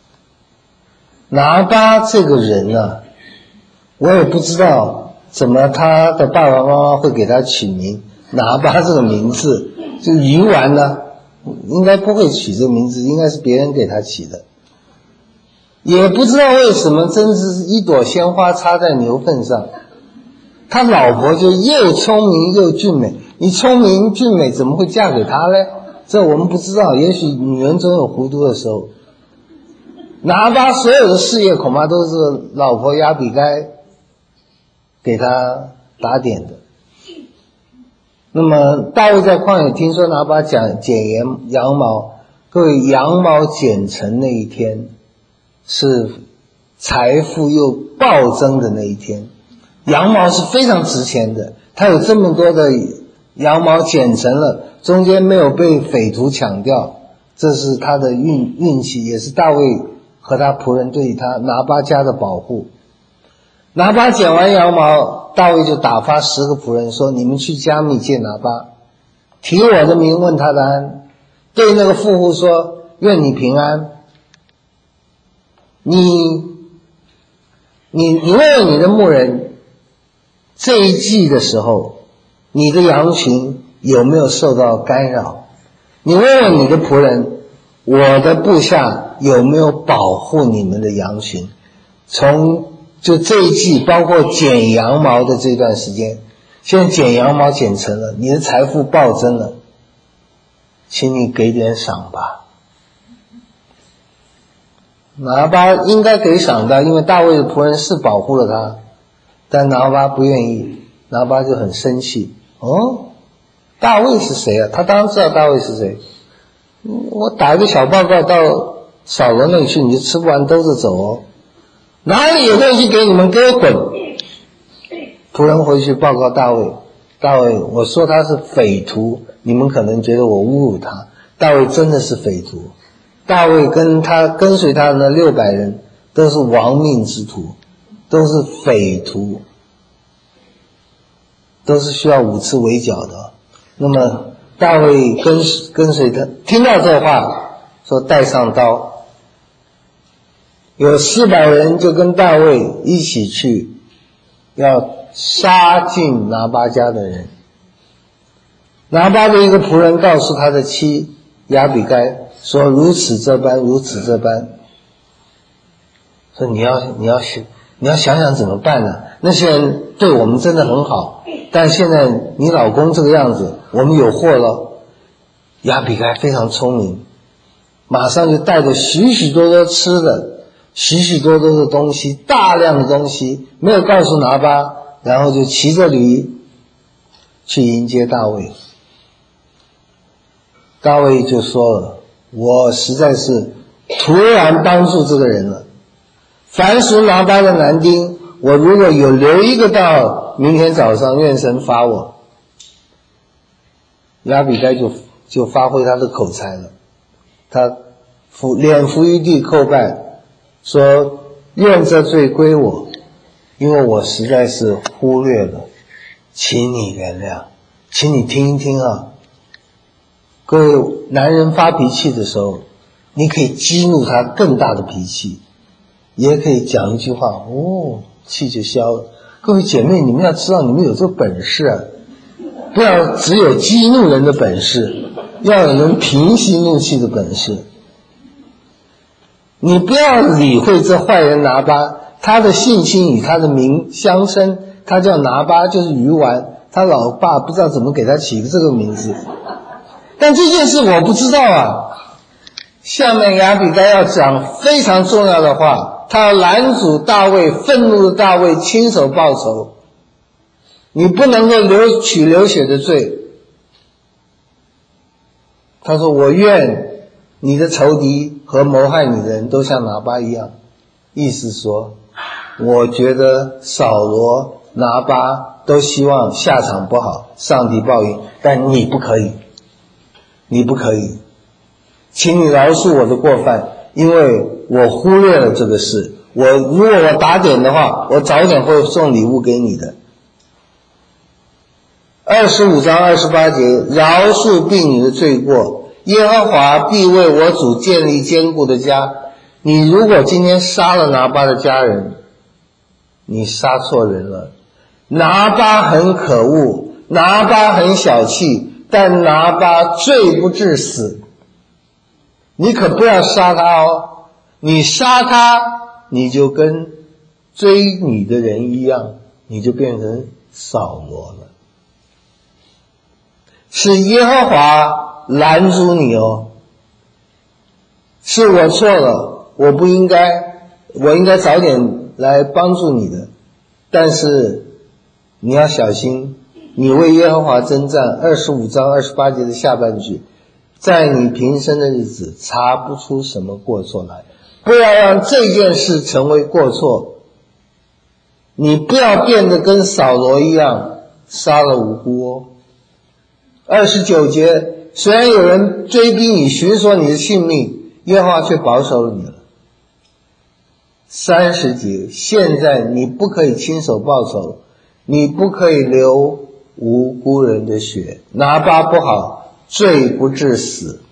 拿巴这个人啊，我也不知道怎么他的爸爸妈妈会给他取名拿巴这个名字，就鱼丸呢，应该不会取这个名字，应该是别人给他起的。也不知道为什么，真是一朵鲜花插在牛粪上。他老婆就又聪明又俊美，你聪明俊美怎么会嫁给他呢？这我们不知道，也许女人总有糊涂的时候。拿巴所有的事业恐怕都是老婆亚比该给他打点的。那么大卫在旷野听说拿巴剪羊毛，各位，羊毛剪成那一天是财富又暴增的那一天，羊毛是非常值钱的，他有这么多的羊毛剪成了，中间没有被匪徒抢掉，这是他的运气，也是大卫和他仆人对他拿巴家的保护。拿巴剪完羊毛，大卫就打发10个仆人说，你们去加密见拿巴，提我的名问他的安，对那个富户说，愿你平安。你问问你的牧人，这一季的时候你的羊群有没有受到干扰？你问问你的仆人，我的部下有没有保护你们的羊群？就这一季，包括剪羊毛的这段时间，现在剪羊毛剪成了，你的财富暴增了，请你给点赏吧。拿巴应该给赏的，因为大卫的仆人是保护了他，但拿巴不愿意，拿巴就很生气。大卫是谁啊？他当然知道大卫是谁。我打一个小报告到扫罗那里去，你就吃不完兜着走哦。哪里有东西给你们，给我滚！仆人回去报告大卫，大卫，我说他是匪徒，你们可能觉得我侮辱他，大卫真的是匪徒。大卫跟随他的那600人都是亡命之徒，都是匪徒，都是需要5次围剿的。那么大卫跟随他，听到这话说带上刀，有400人就跟大卫一起去，要杀尽拿巴家的人。拿巴的一个仆人告诉他的妻亚比该说如此这般，如此这般。说你要想想怎么办呢？那些人对我们真的很好，但现在你老公这个样子，我们有祸了。亚比该非常聪明，马上就带着许许多多吃的，许许多多的东西，大量的东西，没有告诉拿巴，然后就骑着驴去迎接大卫。大卫就说了，我实在是突然帮助这个人了，凡属拿巴的男丁，我如果有留一个到明天早上，愿神罚我。亚比该就发挥他的口才了，他脸伏于地叩拜，说愿这罪归我，因为我实在是忽略了，请你原谅。请你听一听啊，各位男人发脾气的时候，你可以激怒他更大的脾气，也可以讲一句话，气就消了。各位姐妹，你们要知道你们有这个本事啊，不要只有激怒人的本事，要有能平息怒气的本事。你不要理会这坏人拿巴，他的性侵与他的名相生，他叫拿巴就是鱼丸，他老爸不知道怎么给他起这个名字，但这件事我不知道啊。下面亚比该要讲非常重要的话，他要拦阻大卫，愤怒的大卫亲手报仇，你不能够取流血的罪。他说我愿你的仇敌和谋害你的人都像拿巴一样，意思说我觉得扫罗拿巴都希望下场不好，上帝报应，但你不可以，你不可以，请你饶恕我的过犯，因为我忽略了这个事，如果我打点的话，我早点会送礼物给你的。25章28节，饶恕婢女的罪过，耶和华必为我主建立坚固的家。你如果今天杀了拿巴的家人，你杀错人了。拿巴很可恶，拿巴很小气，但拿巴罪不至死。你可不要杀他哦，你杀他，你就跟追你的人一样，你就变成扫罗了。是耶和华拦阻你哦，是我错了，我应该早点来帮助你的，但是你要小心，你为耶和华征战。25章28节的下半句，在你平生的日子查不出什么过错来，不要让这件事成为过错，你不要变得跟扫罗一样杀了无辜哦。29节，虽然有人追逼你，寻索你的性命，耶和华却保守了你了。30节，现在你不可以亲手报仇，你不可以流无辜人的血，拿巴不好，罪不至死。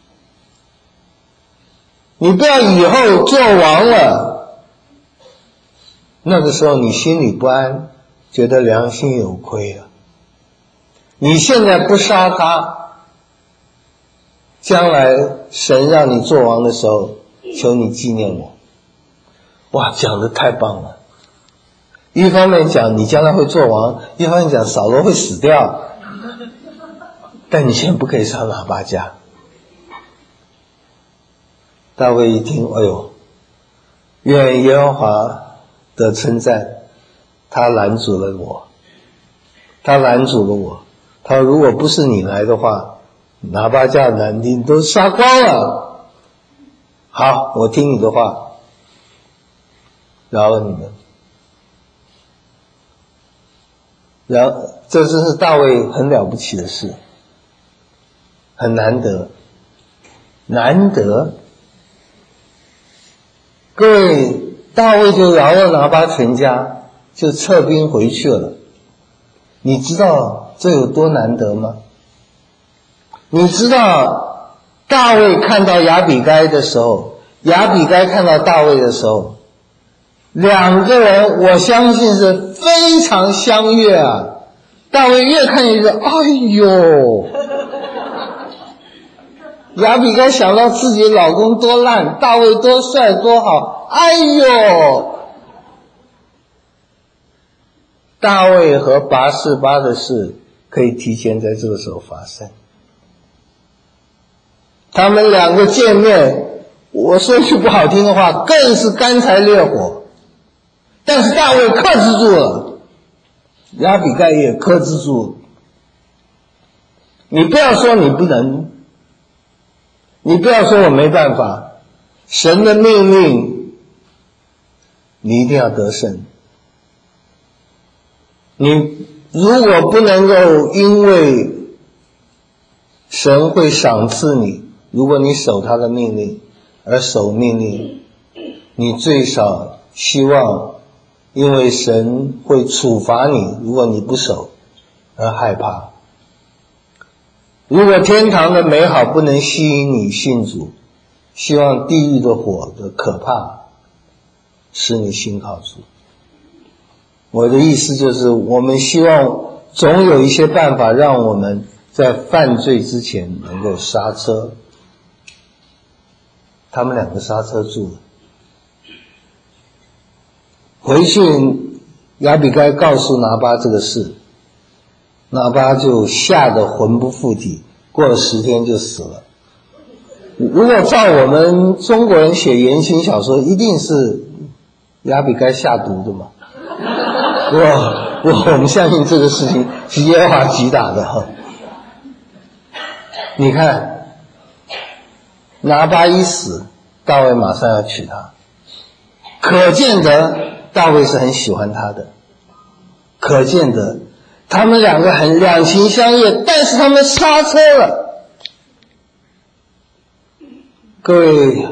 你不要以后做王了，那个时候你心里不安，觉得良心有亏了。你现在不杀他，将来神让你做王的时候，求你纪念我。哇，讲得太棒了！一方面讲你将来会做王，一方面讲扫罗会死掉，但你现在不可以杀拿巴家。大卫一听，哎呦，愿耶和华的称赞，他拦阻了我，他拦阻了我。他如果不是你来的话，拿巴家的男丁都杀光了。好，我听你的话，饶了你们。然后这真是大卫很了不起的事，很难得，难得。各位，大卫就饶了拿巴全家，就撤兵回去了。你知道这有多难得吗？你知道大卫看到亚比该的时候，亚比该看到大卫的时候，两个人我相信是非常相悦啊。大卫越看越觉得，哎呦， 亚比该想到自己的老公多烂，大卫多帅多好，哎呦！大卫和拔示巴的事可以提前在这个时候发生。他们两个见面，我说句不好听的话，更是干柴烈火。但是大卫克制住了，亚比该也克制住了。你不要说你不能，你不要说我没办法，神的命令你一定要得胜。你如果不能够因为神会赏赐你，如果你守他的命令而守命令，你最少希望因为神会处罚你，如果你不守而害怕。如果天堂的美好不能吸引你信主，希望地狱的火的可怕使你信靠主。我的意思就是，我们希望总有一些办法让我们在犯罪之前能够刹车。他们两个刹车住了。回去亚比该告诉拿巴这个事，拿巴就吓得魂不附体，过了10天就死了。如果照我们中国人写言情小说，一定是亚比该下毒的嘛。我们相信这个事情是耶和华击打的哈。你看，拿巴一死，大卫马上要娶她，可见得大卫是很喜欢她的，可见得他们两个很两情相悦，但是他们刹车了。各位，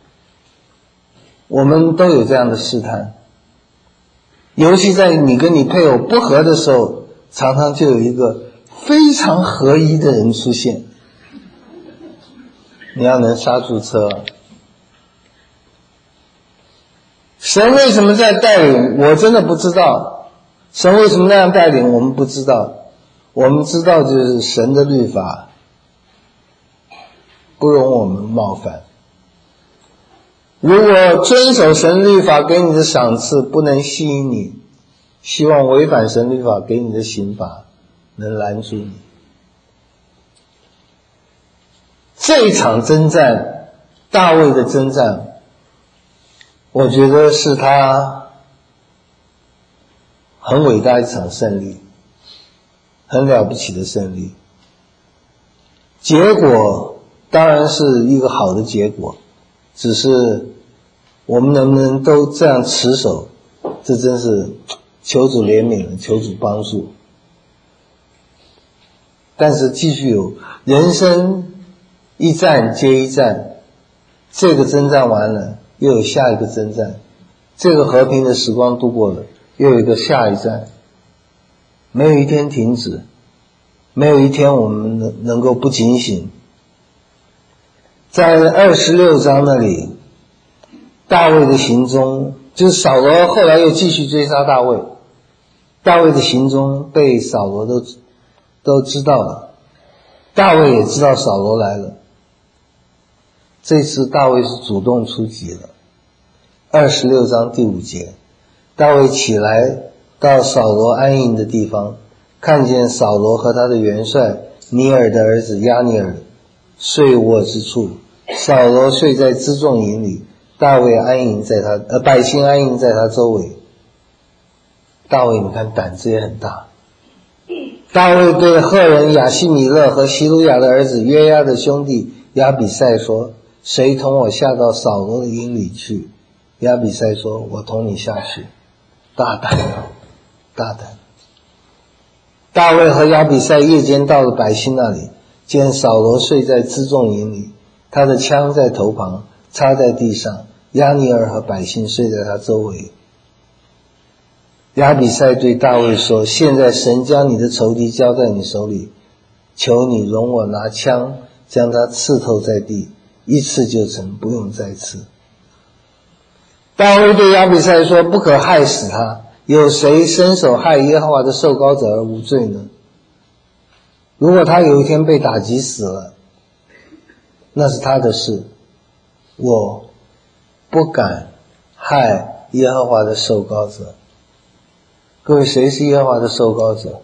我们都有这样的试探，尤其在你跟你配偶不合的时候，常常就有一个非常合一的人出现，你要能刹住车。神为什么在带领，我真的不知道。神为什么那样带领，我们不知道。我们知道就是神的律法不容我们冒犯。如果遵守神律法给你的赏赐不能吸引你，希望违反神律法给你的刑罚能拦住你。这一场征战，大卫的征战，我觉得是他很伟大一场胜利，很了不起的胜利。结果当然是一个好的结果，只是我们能不能都这样持守，这真是求主怜悯了，求主帮助。但是继续有人生一战接一战，这个征战完了，又有下一个征战，这个和平的时光度过了，又有一个下一站，没有一天停止，没有一天我们能够不警醒。在26章那里，大卫的行踪，就是扫罗后来又继续追杀大卫，大卫的行踪被扫罗都知道了，大卫也知道扫罗来了。这次大卫是主动出击了。26章第5节，大卫起来到扫罗安营的地方，看见扫罗和他的元帅尼尔的儿子押尼尔睡卧之处，扫罗睡在辎重营里，大卫安营在百姓安营在他周围。大卫你看胆子也很大。大卫对赫人亚希米勒和希鲁雅的儿子约押的兄弟亚比赛说，谁同我下到扫罗的营里去？亚比赛说，我同你下去。大胆啊，大胆。大卫和亚比赛夜间到了百姓那里，见扫罗睡在辎重营里，他的枪在头旁插在地上，押尼尔和百姓睡在他周围。亚比赛对大卫说，现在神将你的仇敌交在你手里，求你容我拿枪将他刺透在地，一刺就成，不用再刺。大卫对亚比赛说，不可害死他，有谁伸手害耶和华的受膏者而无罪呢？如果他有一天被打击死了， 那是他的事，我不敢害耶和华的受膏者。各位，谁是耶和华的受膏者？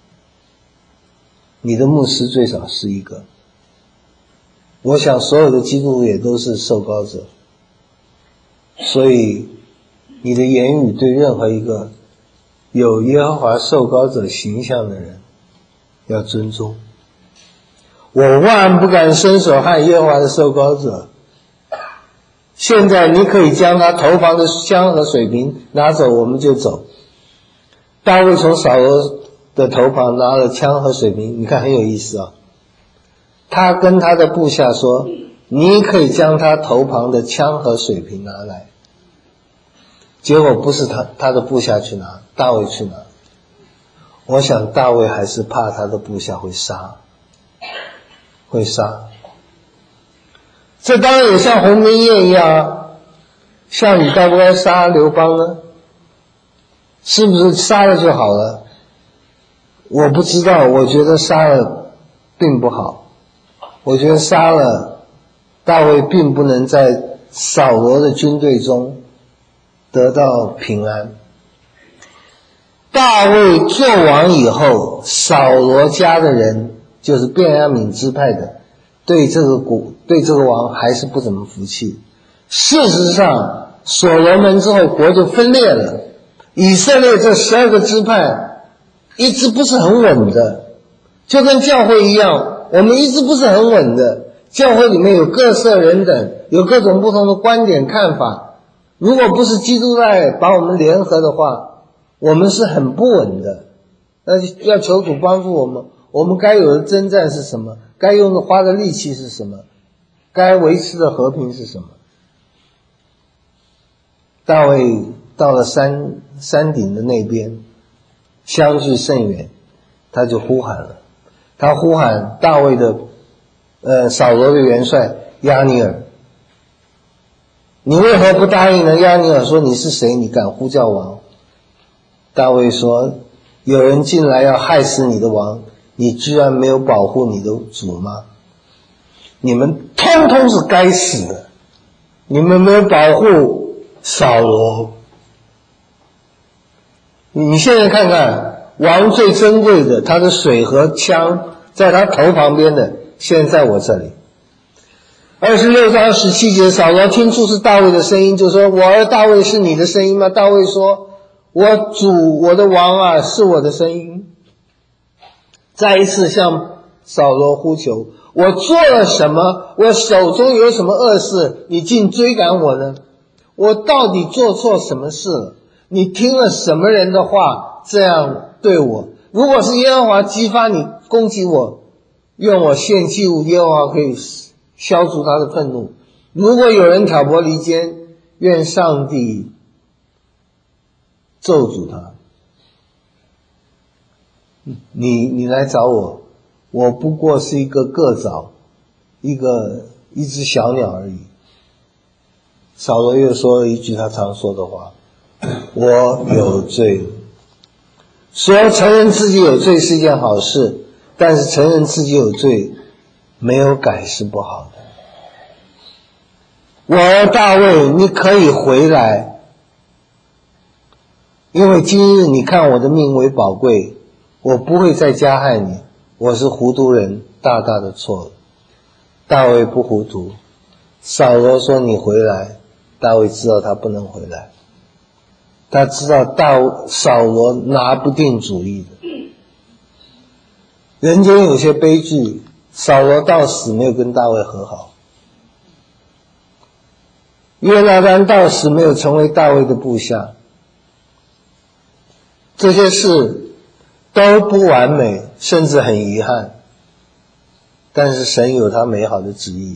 你的牧师最少是一个，我想所有的基督徒也都是受膏者，所以你的言语对任何一个有耶和华受膏者形象的人要尊重。我万不敢伸手害耶和华的受膏者。现在你可以将他头旁的枪和水瓶拿走，我们就走。大卫从扫罗的头旁拿了枪和水瓶，你看很有意思啊。他跟他的部下说，你可以将他头旁的枪和水瓶拿来。结果不是他的部下去拿，大卫去拿。我想大卫还是怕他的部下会杀。这当然也像鸿门宴一样啊，像你该不该杀刘邦呢？是不是杀了就好了？我不知道，我觉得杀了并不好。我觉得杀了大卫并不能在扫罗的军队中得到平安。大卫做王以后，扫罗家的人就是便雅悯支派的，对这个王还是不怎么服气。事实上，所罗门之后国就分裂了，以色列这12个支派一直不是很稳的，就跟教会一样，我们一直不是很稳的。教会里面有各色人等，有各种不同的观点看法，如果不是基督的爱把我们联合的话，我们是很不稳的。那要求主帮助我们，我们该有的征战是什么？该用的花的力气是什么？该维持的和平是什么？大卫到了山顶的那边，相距甚远，他就呼喊了。他呼喊大卫的扫罗的元帅押尼尔，你为何不答应呢？押尼尔说，你是谁？你敢呼叫王？大卫说，有人进来要害死你的王，你居然没有保护你的主吗？你们通通是该死的，你们没有保护扫罗。你现在看看，王最珍贵的，他的水和枪在他头旁边的，现在在我这里。26章17节，扫罗听出是大卫的声音，就说，我儿大卫是你的声音吗？大卫说，我主我的王啊，是我的声音。再一次向扫罗呼求，我做了什么？我手中有什么恶事？你竟追赶我呢？我到底做错什么事了？你听了什么人的话这样对我？如果是耶和华激发你攻击我，愿我献祭物，耶和华可以消除他的愤怒。如果有人挑拨离间，愿上帝咒诅他。你来找我，我不过是一个个藻，一只小鸟而已。扫罗又说了一句他常说的话，我有罪。说承认自己有罪是一件好事，但是承认自己有罪没有改是不好的。我儿大卫，你可以回来，因为今日你看我的命为宝贵，我不会再加害你，我是糊涂人，大大的错了。大卫不糊涂，扫罗说你回来，大卫知道他不能回来，他知道扫罗拿不定主意的。人间有些悲剧，扫罗到死没有跟大卫和好，约拿单到死没有成为大卫的部下，这些事都不完美，甚至很遗憾，但是神有他美好的旨意。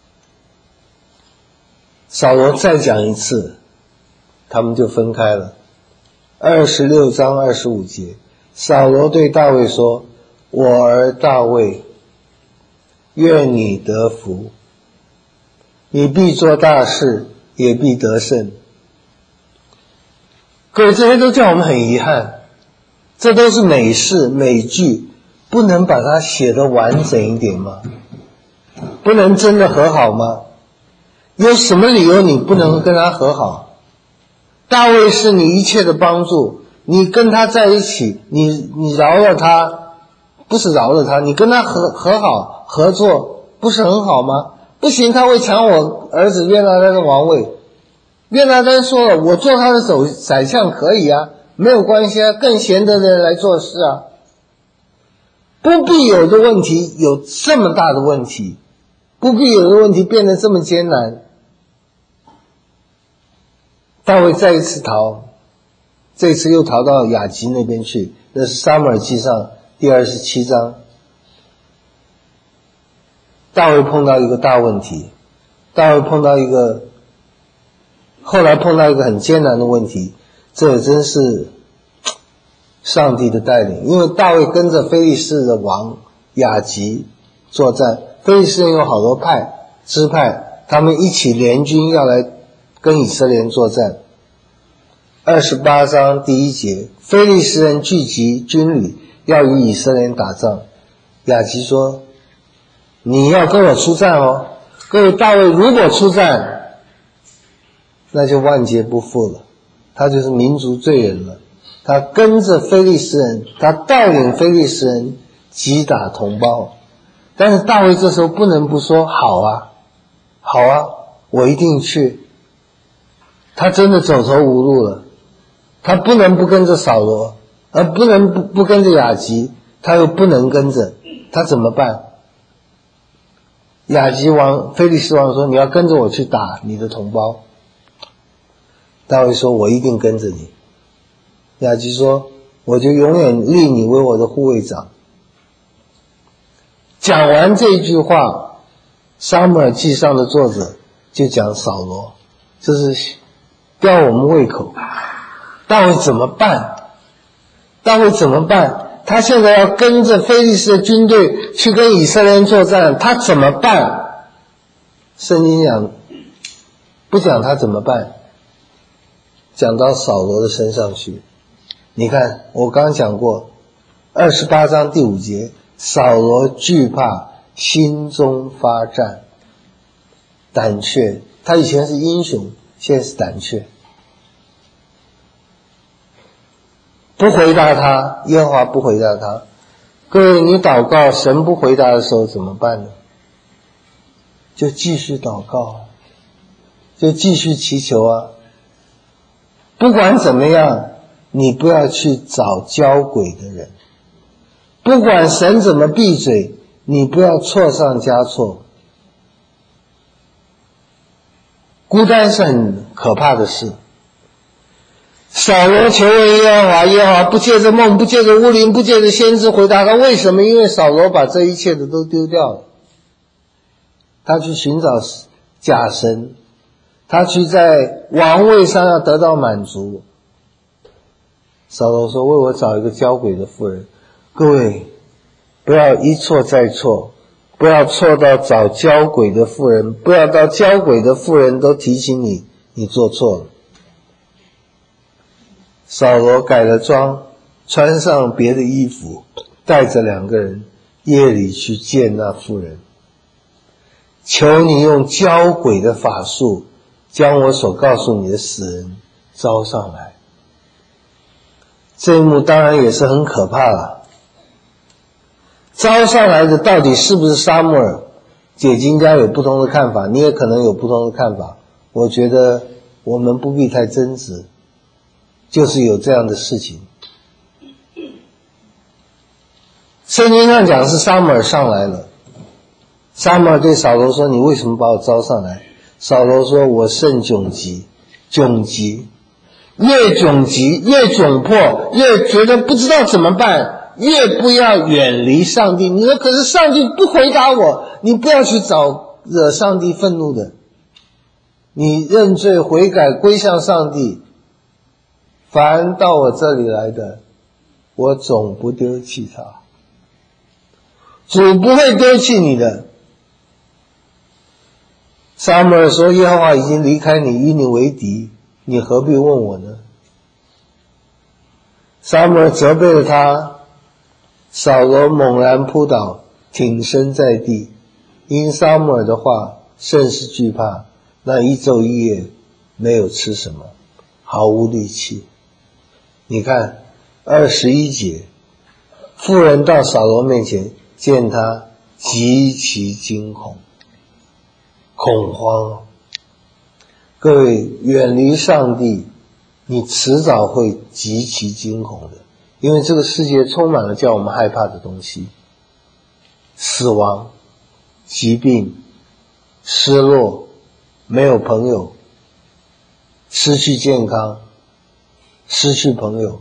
扫罗再讲一次，他们就分开了。26章25节，扫罗对大卫说，我儿大卫，愿你得福，你必做大事，也必得胜。各位，这些都叫我们很遗憾，这都是美事美句，不能把它写得完整一点吗？ 不能真的和好吗？有什么理由你不能跟他和好？大卫是你一切的帮助，你跟他在一起，你饶了他，不是饶了他，你跟他和好合作，不是很好吗？不行，他会抢我儿子约拿单的王位。约拿单说了，我做他的宰相可以啊，没有关系啊，更贤德的人来做事啊。不必有的问题有这么大的问题，不必有的问题变得这么艰难。大卫再一次逃，这次又逃到雅吉那边去，这是撒母耳记上第27章。大卫碰到一个大问题，后来碰到一个很艰难的问题，这也真是上帝的带领。因为大卫跟着非利士的王雅吉作战，非利士人有好多支派，他们一起联军要来跟以色列人作战。28章第1节，非利士人聚集军旅要与以色列人打仗。雅吉说，你要跟我出战哦。各位，大卫如果出战，那就万劫不复了，他就是民族罪人了。他跟着非利士人，他带领非利士人击打同胞。但是大卫这时候不能不说，好啊，我一定去。他真的走投无路了，他不能不跟着扫罗，而不能不跟着雅吉，他又不能跟着，他怎么办？雅吉王非利士王说，你要跟着我去打你的同胞。大卫说，我一定跟着你。雅吉说，我就永远立你为我的护卫长。讲完这句话，撒母耳记上的作者就讲扫罗，这是吊我们胃口。大卫怎么办？他现在要跟着非利士的军队去跟以色列人作战，他怎么办？圣经讲不讲他怎么办，讲到扫罗的身上去。你看我刚刚讲过28章第5节，扫罗惧怕，心中发战，胆怯。他以前是英雄，现在是胆怯。不回答他，耶和华不回答他。各位，你祷告神不回答的时候怎么办呢？就继续祷告，就继续祈求啊。不管怎么样，你不要去找交鬼的人。不管神怎么闭嘴，你不要错上加错。孤单是很可怕的事。扫罗求问耶和华，耶和华不借着梦，不借着乌灵，不借着先知回答他。为什么？因为扫罗把这一切的都丢掉了。他去寻找假神，他去在王位上要得到满足。扫罗说，为我找一个交鬼的妇人。各位，不要一错再错，不要错到找交鬼的妇人，不要到交鬼的妇人都提醒你做错了。扫罗改了装，穿上别的衣服，带着2个人夜里去见那妇人，求你用交鬼的法术将我所告诉你的死人招上来。这一幕当然也是很可怕了。招上来的到底是不是撒母耳？解经家有不同的看法，你也可能有不同的看法。我觉得我们不必太争执，就是有这样的事情。圣经上讲是撒母耳上来了，撒母耳对扫罗说，你为什么把我招上来？扫罗说，我甚窘急，越窘急越窘迫，越觉得不知道怎么办，越不要远离上帝。你说可是上帝不回答我，你不要去找惹上帝愤怒的，你认罪悔改归向上帝。凡到我这里来的，我总不丢弃他。主不会丢弃你的。撒母耳说，耶和华已经离开你，与你为敌，你何必问我呢？撒母耳责备了他，扫罗猛然扑倒，挺身在地。 因撒母耳的话甚是惧怕，那一昼一夜没有吃什么，毫无力气。你看21节，妇人到扫罗面前，见他极其惊恐，恐慌。各位，远离上帝，你迟早会极其惊恐的，因为这个世界充满了叫我们害怕的东西，死亡、疾病、失落、没有朋友、失去健康、失去朋友。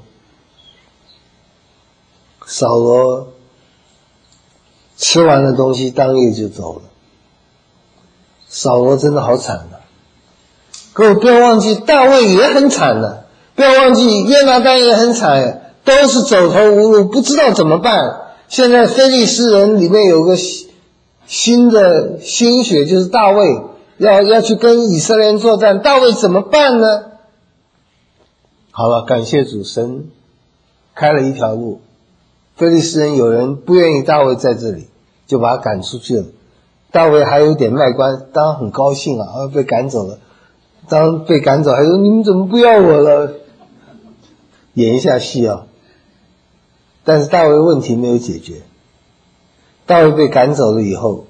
扫罗吃完了东西当夜就走了，扫罗真的好惨啊。各位不要忘记大卫也很惨的，不要忘记约拿单也很惨，都是走投无路，不知道怎么办。现在非利士人里面有个新的新血，就是大卫要去跟以色列人作战，大卫怎么办呢？好了，感谢主，神开了一条路，非利士人有人不愿意大卫在这里，就把他赶出去了。大卫还有点卖关，当然很高兴啊，被赶走了。当被赶走还说你们怎么不要我了，演一下戏啊。但是大卫问题没有解决，大卫被赶走了以后，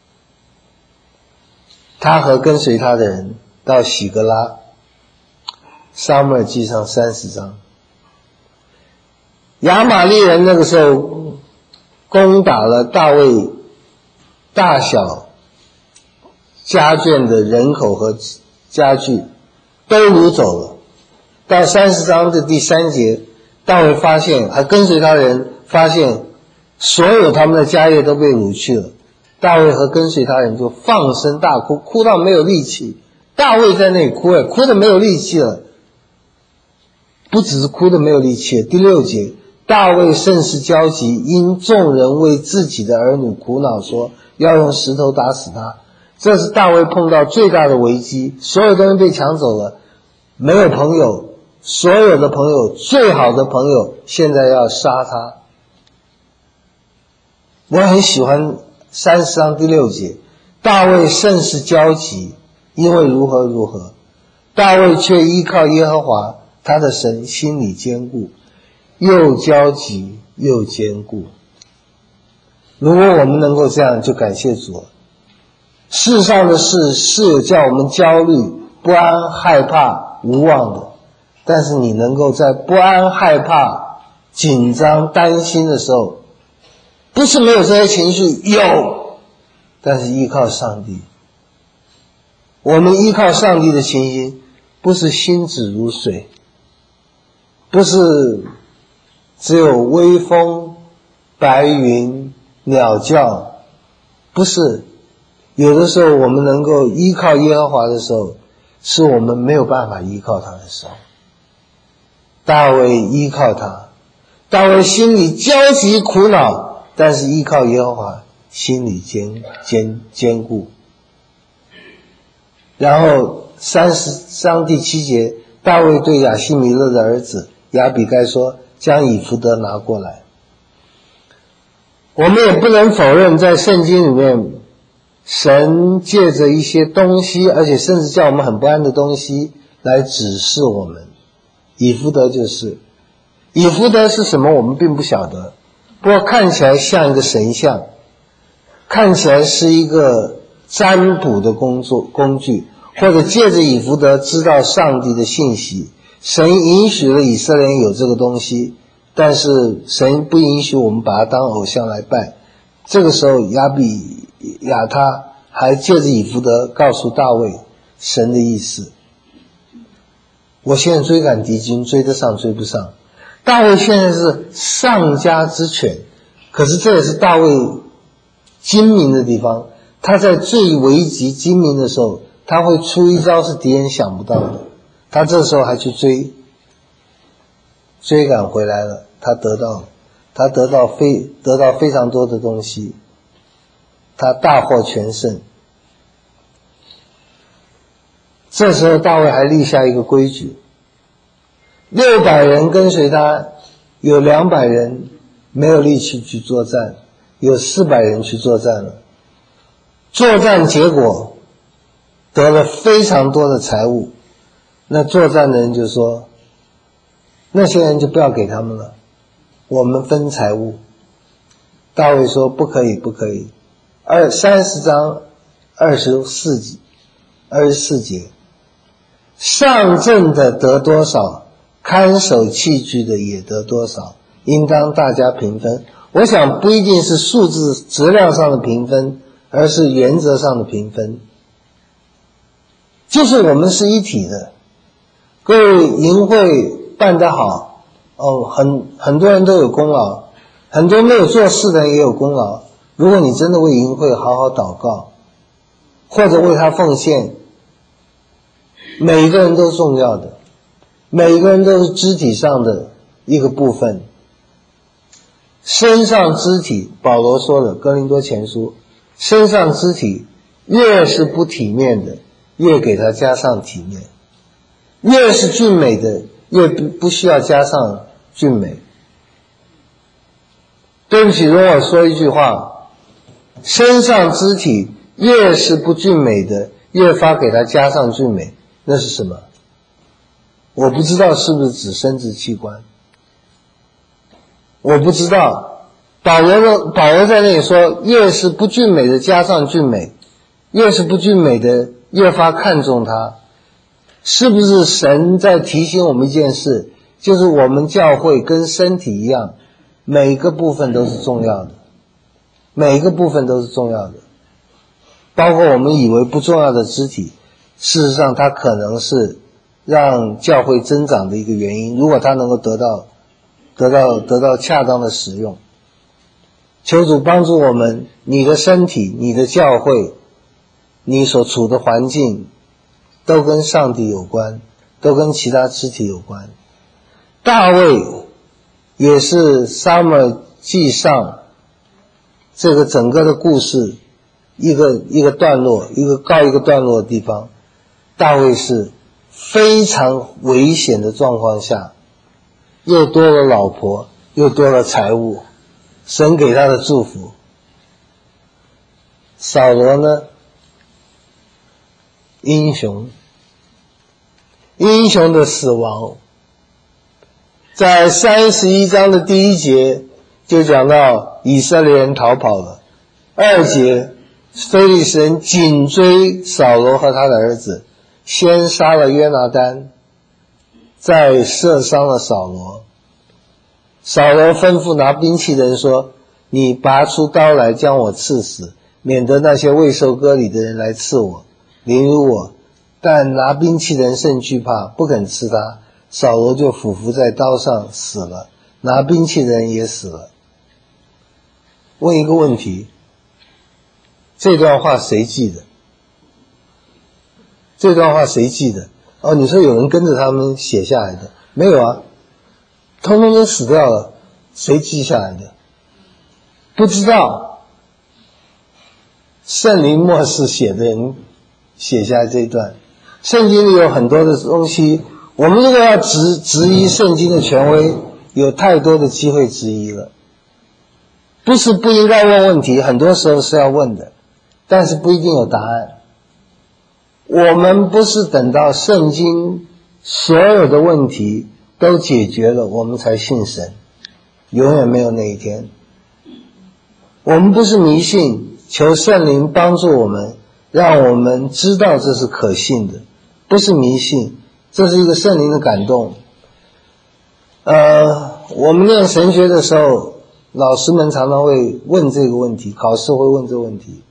他和跟随他的人到喜格拉，撒母耳记上30章，亚玛力人那个时候攻打了大卫大小家眷的人口和家具，都掳走了。到30章的第3节，大卫发现，还跟随他的人发现所有他们的家业都被掳去了。大卫和跟随他人就放声大哭，哭到没有力气。大卫在那里哭了，哭得没有力气了。不只是哭得没有力气，第6节，大卫甚是焦急，因众人为自己的儿女苦恼，说要用石头打死他。这是大卫碰到最大的危机，所有东西被抢走了，没有朋友，所有的朋友，最好的朋友现在要杀他。我很喜欢30章第6节，大卫甚是焦急，因为如何如何，大卫却依靠耶和华他的神，心里坚固，又焦急又坚固。如果我们能够这样，就感谢主了。世上的事是有叫我们焦虑、不安、害怕、无望的，但是你能够在不安、害怕、紧张、担心的时候，不是没有这些情绪，有，但是依靠上帝。我们依靠上帝的情形，不是心止如水，不是只有微风、白云、鸟叫，不是。有的时候我们能够依靠耶和华的时候，是我们没有办法依靠他的时候。大卫依靠他，大卫心里焦急苦恼，但是依靠耶和华，心里坚固。然后30章第7节，大卫对亚希米勒的儿子亚比该说，将以弗得拿过来。我们也不能否认，在圣经里面神借着一些东西，而且甚至叫我们很不安的东西来指示我们。以弗得就是，以弗得是什么我们并不晓得，不过看起来像一个神像，看起来是一个占卜的工具，或者借着以弗得知道上帝的信息。神允许了以色列人有这个东西，但是神不允许我们把它当偶像来拜。这个时候亚他还借着以弗得告诉大卫神的意思。我现在追赶敌军，追得上追不上。大卫现在是上家之犬，可是这也是大卫精明的地方。他在最危急精明的时候，他会出一招是敌人想不到的。他这时候还去追赶回来了，他得到非常多的东西，他大获全胜。这时候大卫还立下一个规矩，600人跟随他，有200人没有力气去作战，有400人去作战了。 作战结果得了非常多的财物，那作战的人就说，那些人就不要给他们了，我们分财物。大卫说不可以不可以。30章24节，上阵的得多少，看守器具的也得多少，应当大家平分。我想不一定是数字质量上的平分，而是原则上的平分，就是我们是一体的。各位营会办得好，很多人都有功劳，很多没有做事的人也有功劳。如果你真的为营会好好祷告，或者为他奉献，每一个人都重要的，每一个人都是肢体上的一个部分。身上肢体，保罗说的哥林多前书，身上肢体越是不体面的，越给他加上体面，越是俊美的，越不需要加上俊美。对不起，容我说一句话，身上肢体越是不俊美的，越发给他加上俊美，那是什么？我不知道是不是指生殖器官，我不知道。保罗在那里说，越是不俊美的加上俊美，越是不俊美的越发看重它。是不是神在提醒我们一件事，就是我们教会跟身体一样，每个部分都是重要的，每个部分都是重要的，包括我们以为不重要的肢体，事实上它可能是让教会增长的一个原因，如果它能够得到恰当的使用。求主帮助我们，你的身体，你的教会，你所处的环境都跟上帝有关，都跟其他肢体有关。大卫也是撒母耳记上这个整个的故事一个段落，一个告一个段落的地方。大卫是非常危险的状况下，又多了老婆，又多了财物，神给他的祝福。扫罗呢，英雄的死亡，在31章的第1节就讲到以色列人逃跑了。2节，非利士人紧追扫罗和他的儿子，先杀了约拿单，再射伤了扫罗。扫罗吩咐拿兵器的人说，你拔出刀来将我刺死，免得那些未受割礼的人来刺我，凌辱我。但拿兵器的人甚惧怕，不肯刺他，扫罗就俯伏在刀上死了，拿兵器的人也死了。问一个问题，这段话谁记得？这段话谁记得？你说有人跟着他们写下来的？没有啊，通通都死掉了，谁记下来的？不知道。圣灵默示写的人写下这一段。圣经里有很多的东西，我们如果要质疑圣经的权威，有太多的机会质疑了。不是不应该问问题，很多时候是要问的，但是不一定有答案。我们不是等到圣经所有的问题都解决了，我们才信神，永远没有那一天。我们不是迷信，求圣灵帮助我们，让我们知道这是可信的，不是迷信，这是一个圣灵的感动。我们念神学的时候，老师们常常会问这个问题，考试会问这个问题。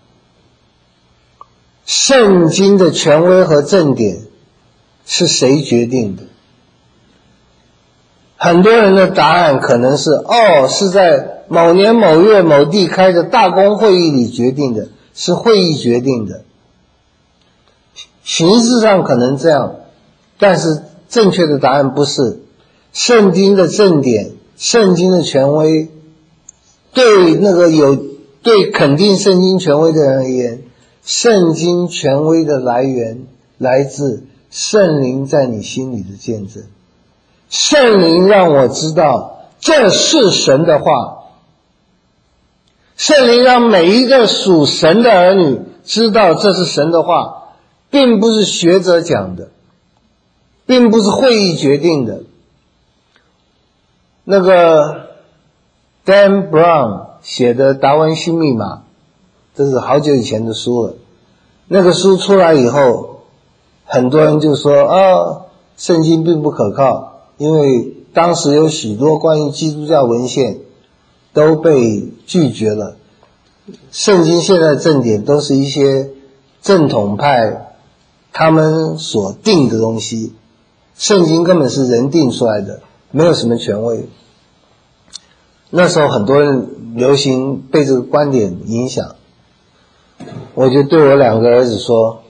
圣经的权威和正典是谁决定的？很多人的答案可能是是在某年某月某地开的大公会议里决定的，是会议决定的。形式上可能这样，但是正确的答案不是。圣经的正典，圣经的权威，对肯定圣经权威的人而言，圣经权威的来源来自圣灵在你心里的见证。圣灵让我知道这是神的话， 圣灵让每一个属神的儿女知道这是神的话，并不是学者讲的，并不是会议决定的。那个 Dan Brown 写的《达文西密码》，这是好久以前的书了。那个书出来以后，很多人就说圣经并不可靠，因为当时有许多关于基督教文献都被拒绝了。圣经现在的正典都是一些正统派他们所定的东西，圣经根本是人定出来的，没有什么权威。那时候很多人流行被这个观点影响，我就对我2个儿子说，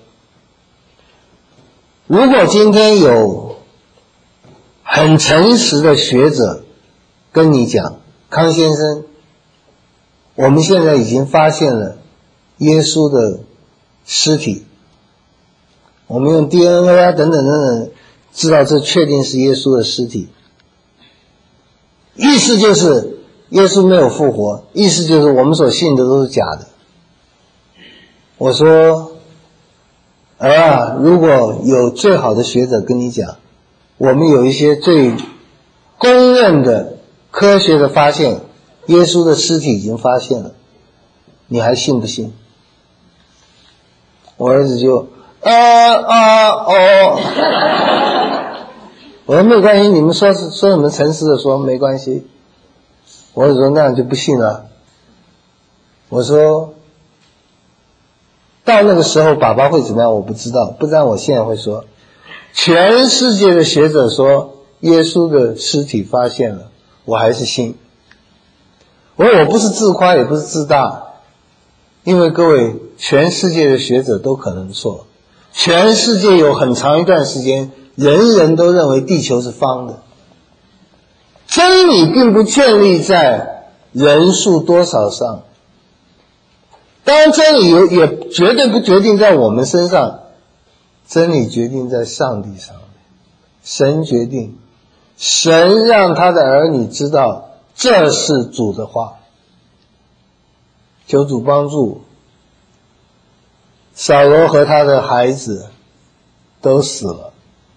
如果今天有很诚实的学者跟你讲，康先生，我们现在已经发现了耶稣的尸体，我们用 DNA 啊等等等等知道这确定是耶稣的尸体，意思就是耶稣没有复活，意思就是我们所信的都是假的。我说，儿啊，如果有最好的学者跟你讲，我们有一些最公认的科学的发现，耶稣的尸体已经发现了，你还信不信？我儿子就我说没关系，你们说什么诚实的说没关系。我儿子说那样就不信了。我说到那个时候爸爸会怎么样我不知道，不然我现在会说，全世界的学者说耶稣的尸体发现了，我还是信。我不是自夸也不是自大，因为各位，全世界的学者都可能错，全世界有很长一段时间人人都认为地球是方的。真理并不建立在人数多少上，当然真理也绝对不决定在我们身上，真理决定在上帝上面，神决定，神让他的儿女知道这是主的话。求主帮助，扫罗和他的孩子都死了。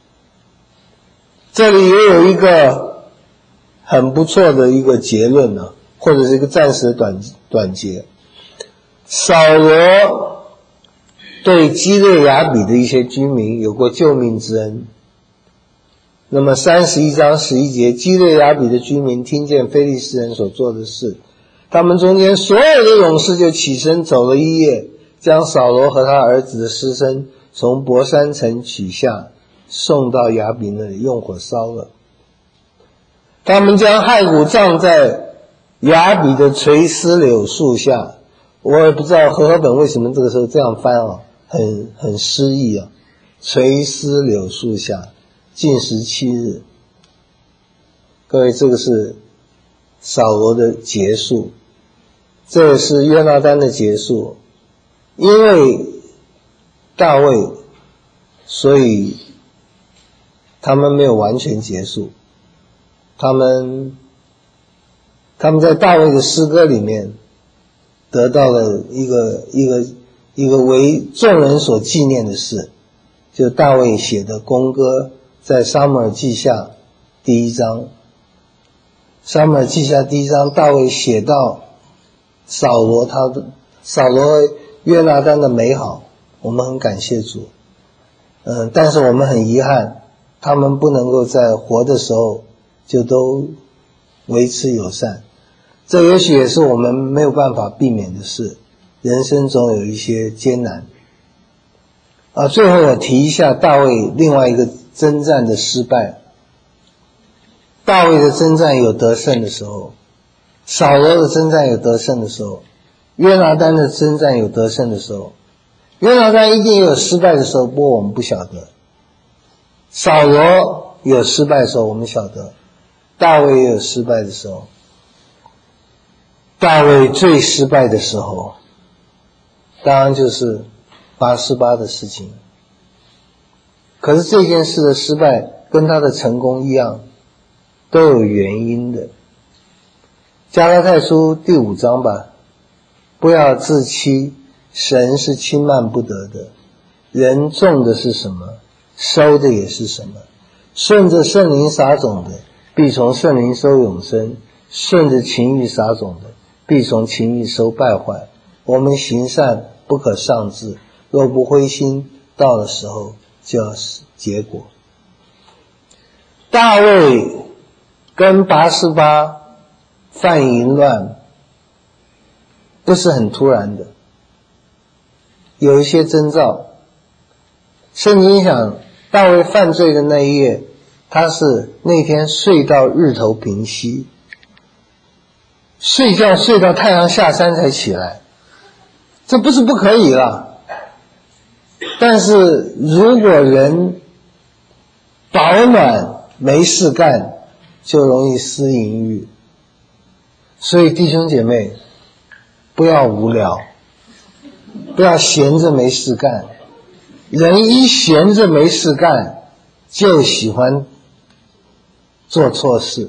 这里也有一个很不错的一个结论呢，或者是一个暂时的短结。扫罗对基列雅比的一些居民有过救命之恩。那么31章11节，基列雅比的居民听见非利士人所做的事，他们中间所有的勇士就起身走了一夜，将扫罗和他儿子的尸身从伯山城取下，送到雅比那里，用火烧了。他们将骸骨葬在雅比的垂丝柳树下。我也不知道和合本为什么这个时候这样翻很诗意啊。垂丝柳树下，禁食7日。各位，这个是扫罗的结束，这是约拿单的结束。因为大卫，所以他们没有完全结束。他们在大卫的诗歌里面得到了一个为众人所纪念的事，就大卫写的公歌，在撒母耳记下第1章。撒母耳记下第1章，大卫写到扫罗约拿单的美好，我们很感谢主。但是我们很遗憾，他们不能够在活的时候就都维持友善，这也许也是我们没有办法避免的事，人生总有一些艰难。最后我提一下大卫另外一个征战的失败。大卫的征战有得胜的时候，扫罗的征战有得胜的时候，约拿单的征战有得胜的时候，约拿单一定也有失败的时候，不过我们不晓得。扫罗有失败的时候，我们晓得。大卫也有失败的时候。大卫最失败的时候，当然就是848的事情。可是这件事的失败跟他的成功一样，都有原因的。加拉太书第5章吧， 不要自欺，神是轻慢不得的。人种的是什么，收的也是什么。顺着圣灵撒种的，必从圣灵收永生；顺着情欲撒种的，必从情欲收败坏。我们行善不可丧志，若不灰心，到了时候就要结果。大卫跟拔示巴犯淫乱不是很突然的，有一些征兆。圣经讲大卫犯罪的那一夜，他是那天睡到日头平息，睡觉睡到太阳下山才起来，这不是不可以了。但是如果人饱暖没事干，就容易失淫欲。所以弟兄姐妹，不要无聊，不要闲着没事干。人一闲着没事干，就喜欢做错事。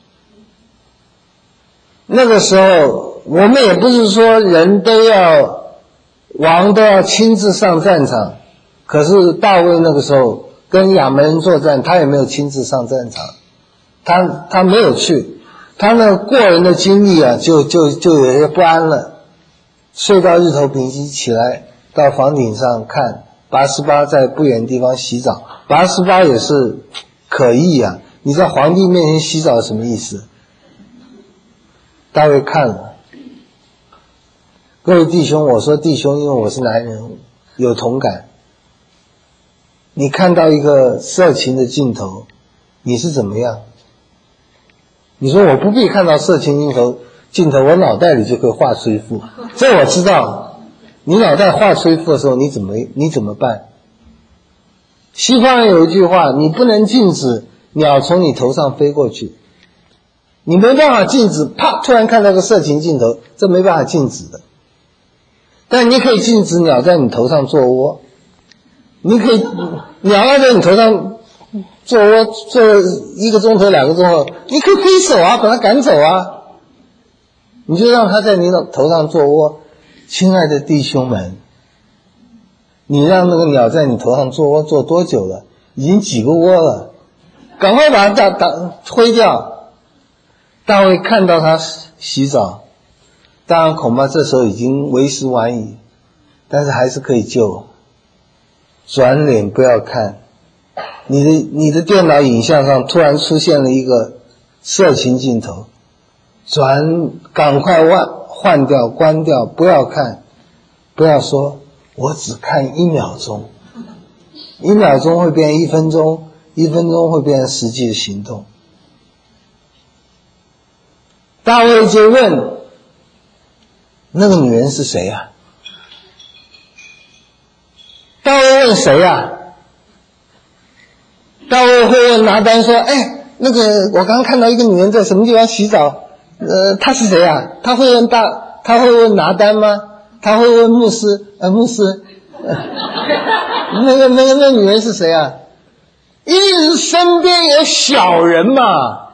那个时候我们也不是说人王都要亲自上战场，可是大卫那个时候跟亚门人作战，他也没有亲自上战场，他没有去，他那过人的经历啊，就有些不安了。睡到日头平息，起来到房顶上看拔示巴在不远的地方洗澡。拔示巴也是可疑啊，你在皇帝面前洗澡什么意思？大卫看了。各位弟兄，我说弟兄，因为我是男人，有同感。你看到一个色情的镜头，你是怎么样？你说我不必看到色情镜头，我脑袋里就可以画出一幅。这我知道。你脑袋画出一幅的时候，你怎么办？西方人有一句话，你不能禁止鸟从你头上飞过去，你没办法禁止，啪，突然看到个色情镜头，这没办法禁止的。但你可以禁止鸟在你头上做窝，你可以鸟要在你头上做窝做1个钟头2个钟头，你可以挥手啊，把它赶走啊，你就让它在你头上做窝。亲爱的弟兄们，你让那个鸟在你头上做窝做多久了？已经几个窝了，赶快把它挥掉。大卫看到他洗澡，当然恐怕这时候已经为时晚矣，但是还是可以救。转脸不要看，你的电脑影像上突然出现了一个色情镜头，赶快换掉关掉，不要看，不要说我只看1秒钟，1秒钟会变1分钟，1分钟会变成实际的行动。大卫就问那个女人是谁啊？大卫问谁啊？大卫会问拿单说，那个我刚刚看到一个女人在什么地方洗澡，她是谁啊？他会问拿单吗？他会问牧师，牧师，那个女人是谁啊？因为身边有小人嘛。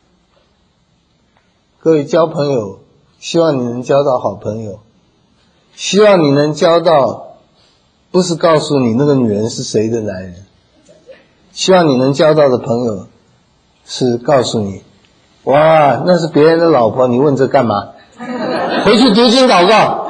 各位交朋友，希望你能交到好朋友，希望你能交到不是告诉你那个女人是谁的男人，希望你能交到的朋友是告诉你，哇，那是别人的老婆，你问这干嘛？回去读经祷告。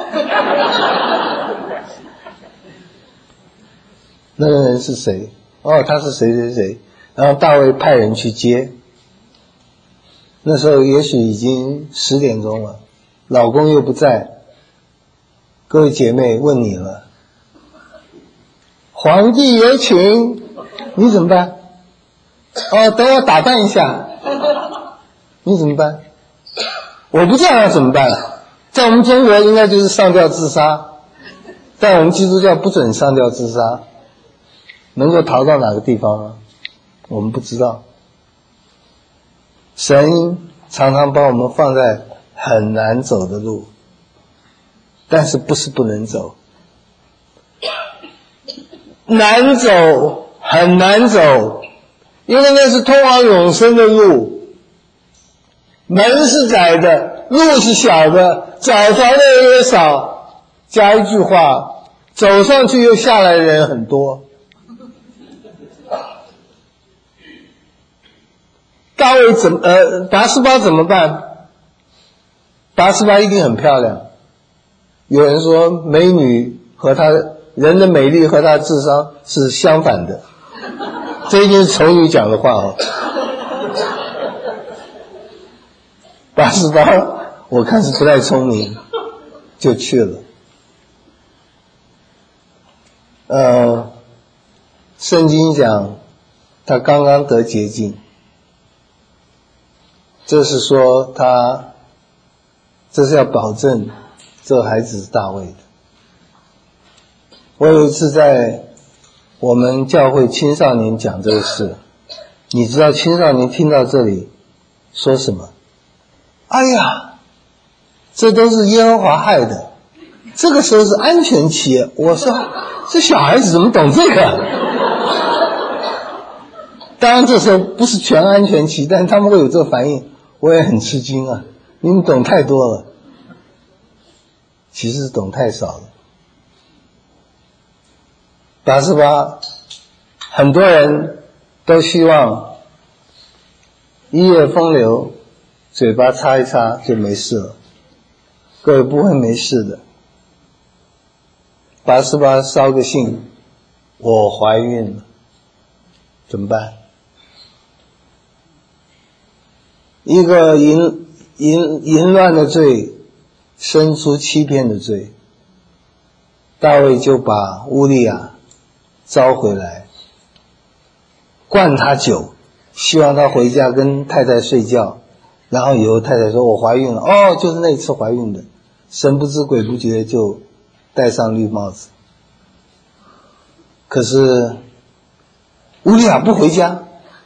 那个人是谁？他是谁谁谁。然后大卫派人去接。那时候也许已经10点钟了，老公又不在。各位姐妹，问你了，皇帝有请，你怎么办？等我打扮一下，你怎么办？我不知道要怎么办了。在我们中国应该就是上吊自杀，但我们基督教不准上吊自杀，能够逃到哪个地方呢？我们不知道。神常常把我们放在很难走的路，但是不是不能走，难走，很难走，因为那是通往永生的路。 门是窄的，路是小的，找着的人也少，加一句话，走上去又下来的人很多。大卫拔示巴怎么办？拔示巴一定很漂亮。有人说美女和人的美丽和她的智商是相反的，这一定是丑女讲的话哦。拔示巴我看是不太聪明，就去了。圣经讲他刚刚得洁净，这是说这是要保证这孩子是大卫的。我有一次在我们教会青少年讲这个事，你知道青少年听到这里说什么？哎呀，这都是耶和华害的，这个时候是安全期。我说这小孩子怎么懂这个？当然这时候不是全安全期，但他们会有这个反应，我也很吃惊啊，你们懂太多了，其实懂太少了。拔示巴很多人都希望一夜风流，嘴巴擦一擦就没事了。各位不会没事的。拔示巴捎个信，我怀孕了，怎么办？一个淫乱的罪生出欺骗的罪，大卫就把乌利亚招回来，灌他酒，希望他回家跟太太睡觉，然后以后太太说我怀孕了，哦，就是那次怀孕的，神不知鬼不觉就戴上绿帽子。可是乌利亚不回家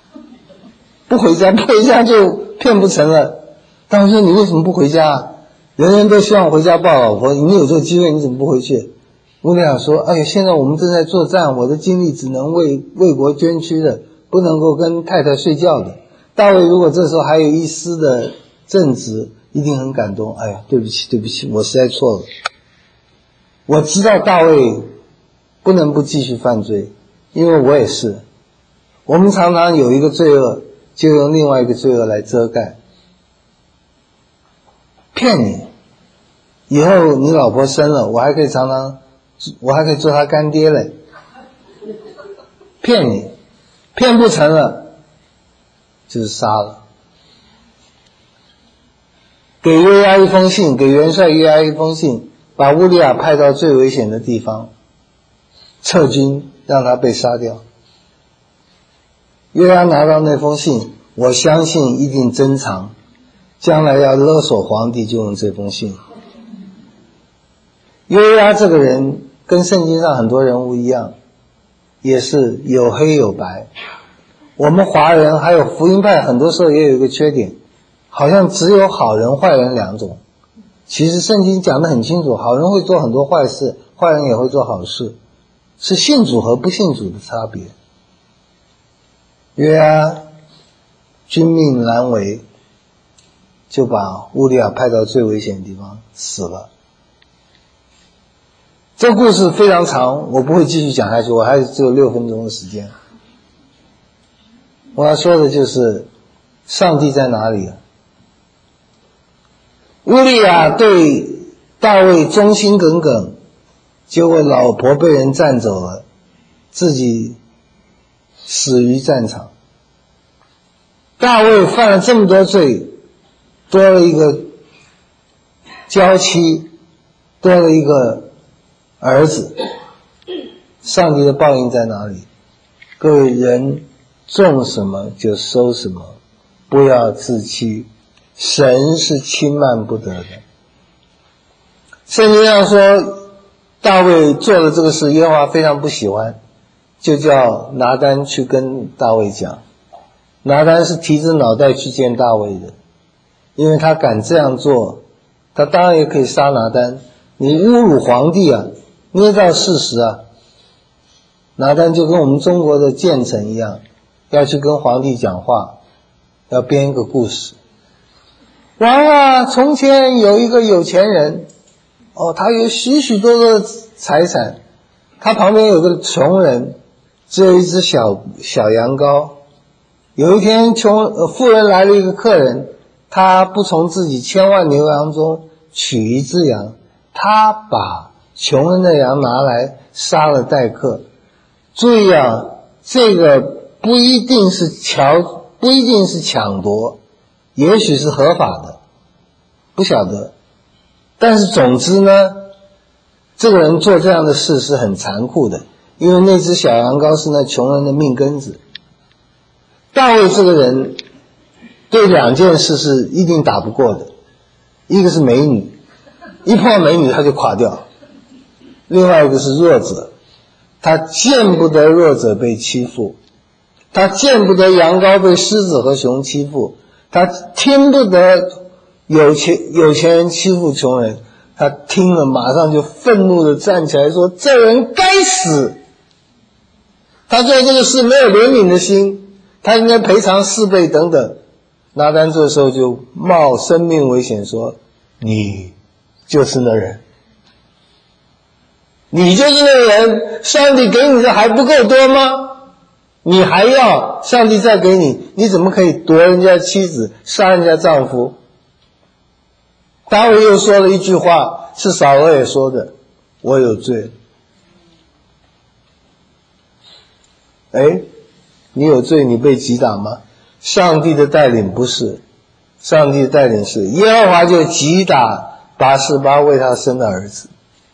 就骗不成了。但我说你为什么不回家啊？人人都希望回家抱老婆，你有这个机会你怎么不回去？乌利亚说，哎呀，现在我们正在作战，我的精力只能为国捐躯的，不能够跟太太睡觉的。大卫如果这时候还有一丝的正直，一定很感动。哎呀，对不起，我实在错了。我知道大卫不能不继续犯罪，因为我也是。我们常常有一个罪恶，就用另外一个罪恶来遮盖。骗你，以后你老婆生了，我还可以做她干爹嘞。骗你，骗不成了，就是杀了。给约押一封信，给元帅约押一封信，把乌利亚派到最危险的地方，撤军，让他被杀掉。约押拿到那封信，我相信一定珍藏，将来要勒索皇帝就用这封信。约押这个人跟圣经上很多人物一样，也是有黑有白。我们华人还有福音派很多时候也有一个缺点，好像只有好人坏人两种。其实圣经讲得很清楚，好人会做很多坏事，坏人也会做好事，是信主和不信主的差别。约押军命难违，就把乌利亚派到最危险的地方死了。这故事非常长，我不会继续讲下去，我还只有6分钟的时间。我要说的就是上帝在哪里啊？乌利亚对大卫忠心耿耿，结果老婆被人占走了，自己死于战场。大卫犯了这么多罪，多了一个娇妻，多了一个儿子，上帝的报应在哪里？各位，人种什么就收什么，不要自欺，神是轻慢不得的。圣经上说大卫做了这个事，耶和华非常不喜欢，就叫拿单去跟大卫讲。拿单是提着脑袋去见大卫的，因为他敢这样做，他当然也可以杀拿单。你侮辱皇帝啊，捏造事实啊。拿单就跟我们中国的谏臣一样，要去跟皇帝讲话，要编一个故事。 王啊，从前有一个有钱人，他有许许多多的财产，他旁边有个穷人，只有一只小羊羔。有一天富人来了一个客人，他不从自己千万牛羊中取一只羊，他把穷人的羊拿来杀了待客。注意啊，这个不一定是抢夺，也许是合法的，不晓得。但是总之呢，这个人做这样的事是很残酷的，因为那只小羊羔是那穷人的命根子。大卫这个人对两件事是一定打不过的，一个是美女，一碰到美女他就垮掉；另外一个是弱者，他见不得弱者被欺负，他见不得羊羔被狮子和熊欺负，他听不得有钱人欺负穷人，他听了马上就愤怒地站起来说：“这人该死！他做这个事没有怜悯的心。”他应该赔偿4倍等等。拿单这时候就冒生命危险说：“你就是那人，你就是那人，上帝给你的还不够多吗？你还要上帝再给你，你怎么可以夺人家妻子，杀人家丈夫？”大卫又说了一句话，是扫罗也说的：“我有罪。”你有罪，你被击打吗？上帝的带领不是，上帝的带领是耶和华就击打拔示巴为他生的儿子。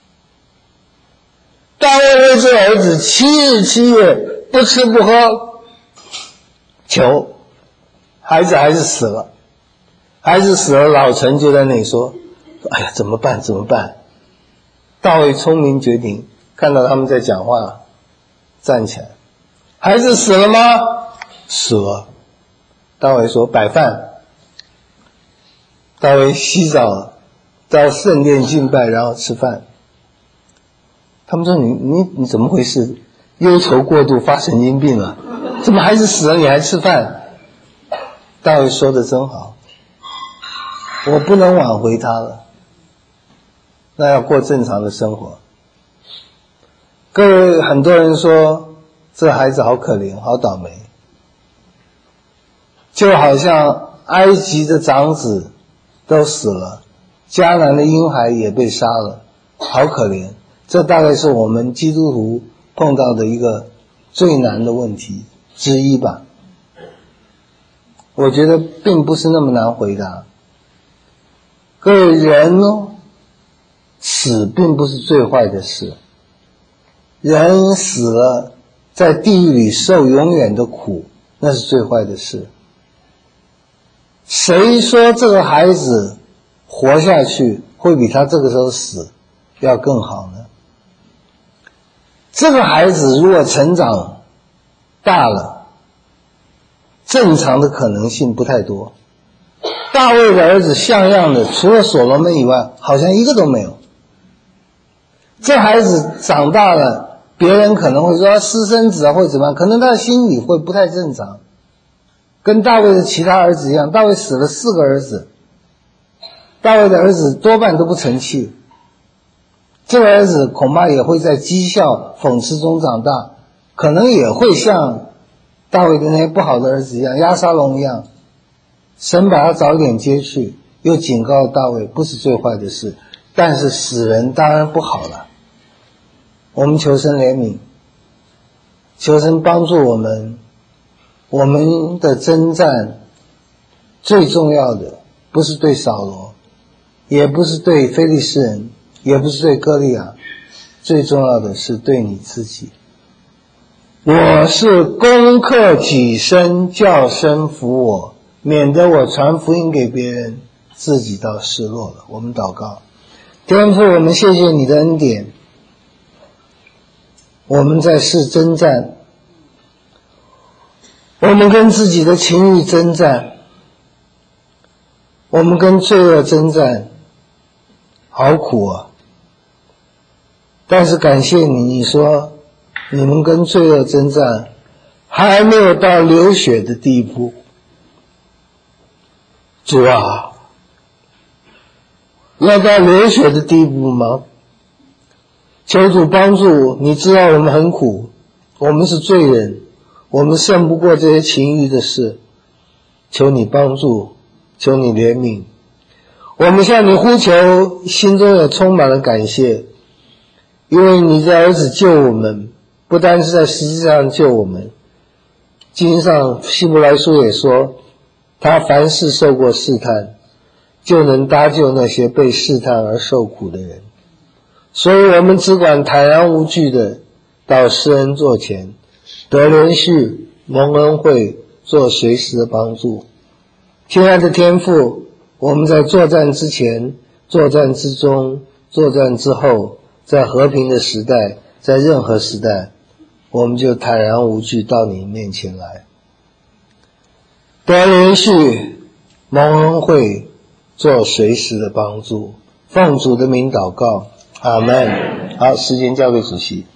大卫为这儿子7日7夜不吃不喝，求孩子还是死了。孩子死了，老陈就在那里说：“哎呀，怎么办？怎么办？”大卫聪明绝顶，看到他们在讲话，站起来。孩子死了吗？死了。大卫说：“摆饭。”大卫洗澡，到圣殿敬拜，然后吃饭。他们说：“你怎么回事？忧愁过度，发神经病了？怎么孩子死了你还吃饭？”大卫说的真好，我不能挽回他了，那要过正常的生活。各位，很多人说这孩子好可怜，好倒霉，就好像埃及的长子都死了，迦南的婴孩也被杀了，好可怜。这大概是我们基督徒碰到的一个最难的问题之一吧。我觉得并不是那么难回答。各位，人死并不是最坏的事，人死了在地狱里受永远的苦，那是最坏的事。谁说这个孩子活下去会比他这个时候死要更好呢？这个孩子如果成长大了，正常的可能性不太多。大卫的儿子像样的，除了所罗门以外，好像一个都没有。这孩子长大了，别人可能会说他私生子啊，或者怎么样，可能他的心理会不太正常。跟大卫的其他儿子一样，大卫死了4个儿子，大卫的儿子多半都不成器。这个儿子恐怕也会在讥笑讽刺中长大，可能也会像大卫的那些不好的儿子一样，押沙龙一样，神把他早点接去，又警告大卫不是最坏的事，但是死人当然不好了。我们求神怜悯，求神帮助我们。我们的征战最重要的不是对扫罗，也不是对非利士人，也不是对歌利亚，最重要的是对你自己。我是攻克己身，叫身服我，免得我传福音给别人，自己倒失落了。我们祷告。天父，我们谢谢你的恩典，我们在世征战，我们跟自己的情欲征战，我们跟罪恶征战，好苦啊！但是感谢你，你说你们跟罪恶征战还没有到流血的地步。主啊， 要到流血的地步吗？求主帮助，你知道我们很苦，我们是罪人，我们胜不过这些情欲的事，求你帮助，求你怜悯。我们向你呼求，心中也充满了感谢，因为你的儿子救我们，不单是在实际上救我们，经上希伯来书也说，他凡事受过试探，就能搭救那些被试探而受苦的人。所以我们只管坦然无惧的到施恩座前，得连续蒙恩惠，做随时的帮助。亲爱的天父，我们在作战之前、作战之中、作战之后，在和平的时代，在任何时代，我们就坦然无惧到你面前来，得连续蒙恩惠，做随时的帮助。奉主的名祷告，阿们。好，时间交给主席。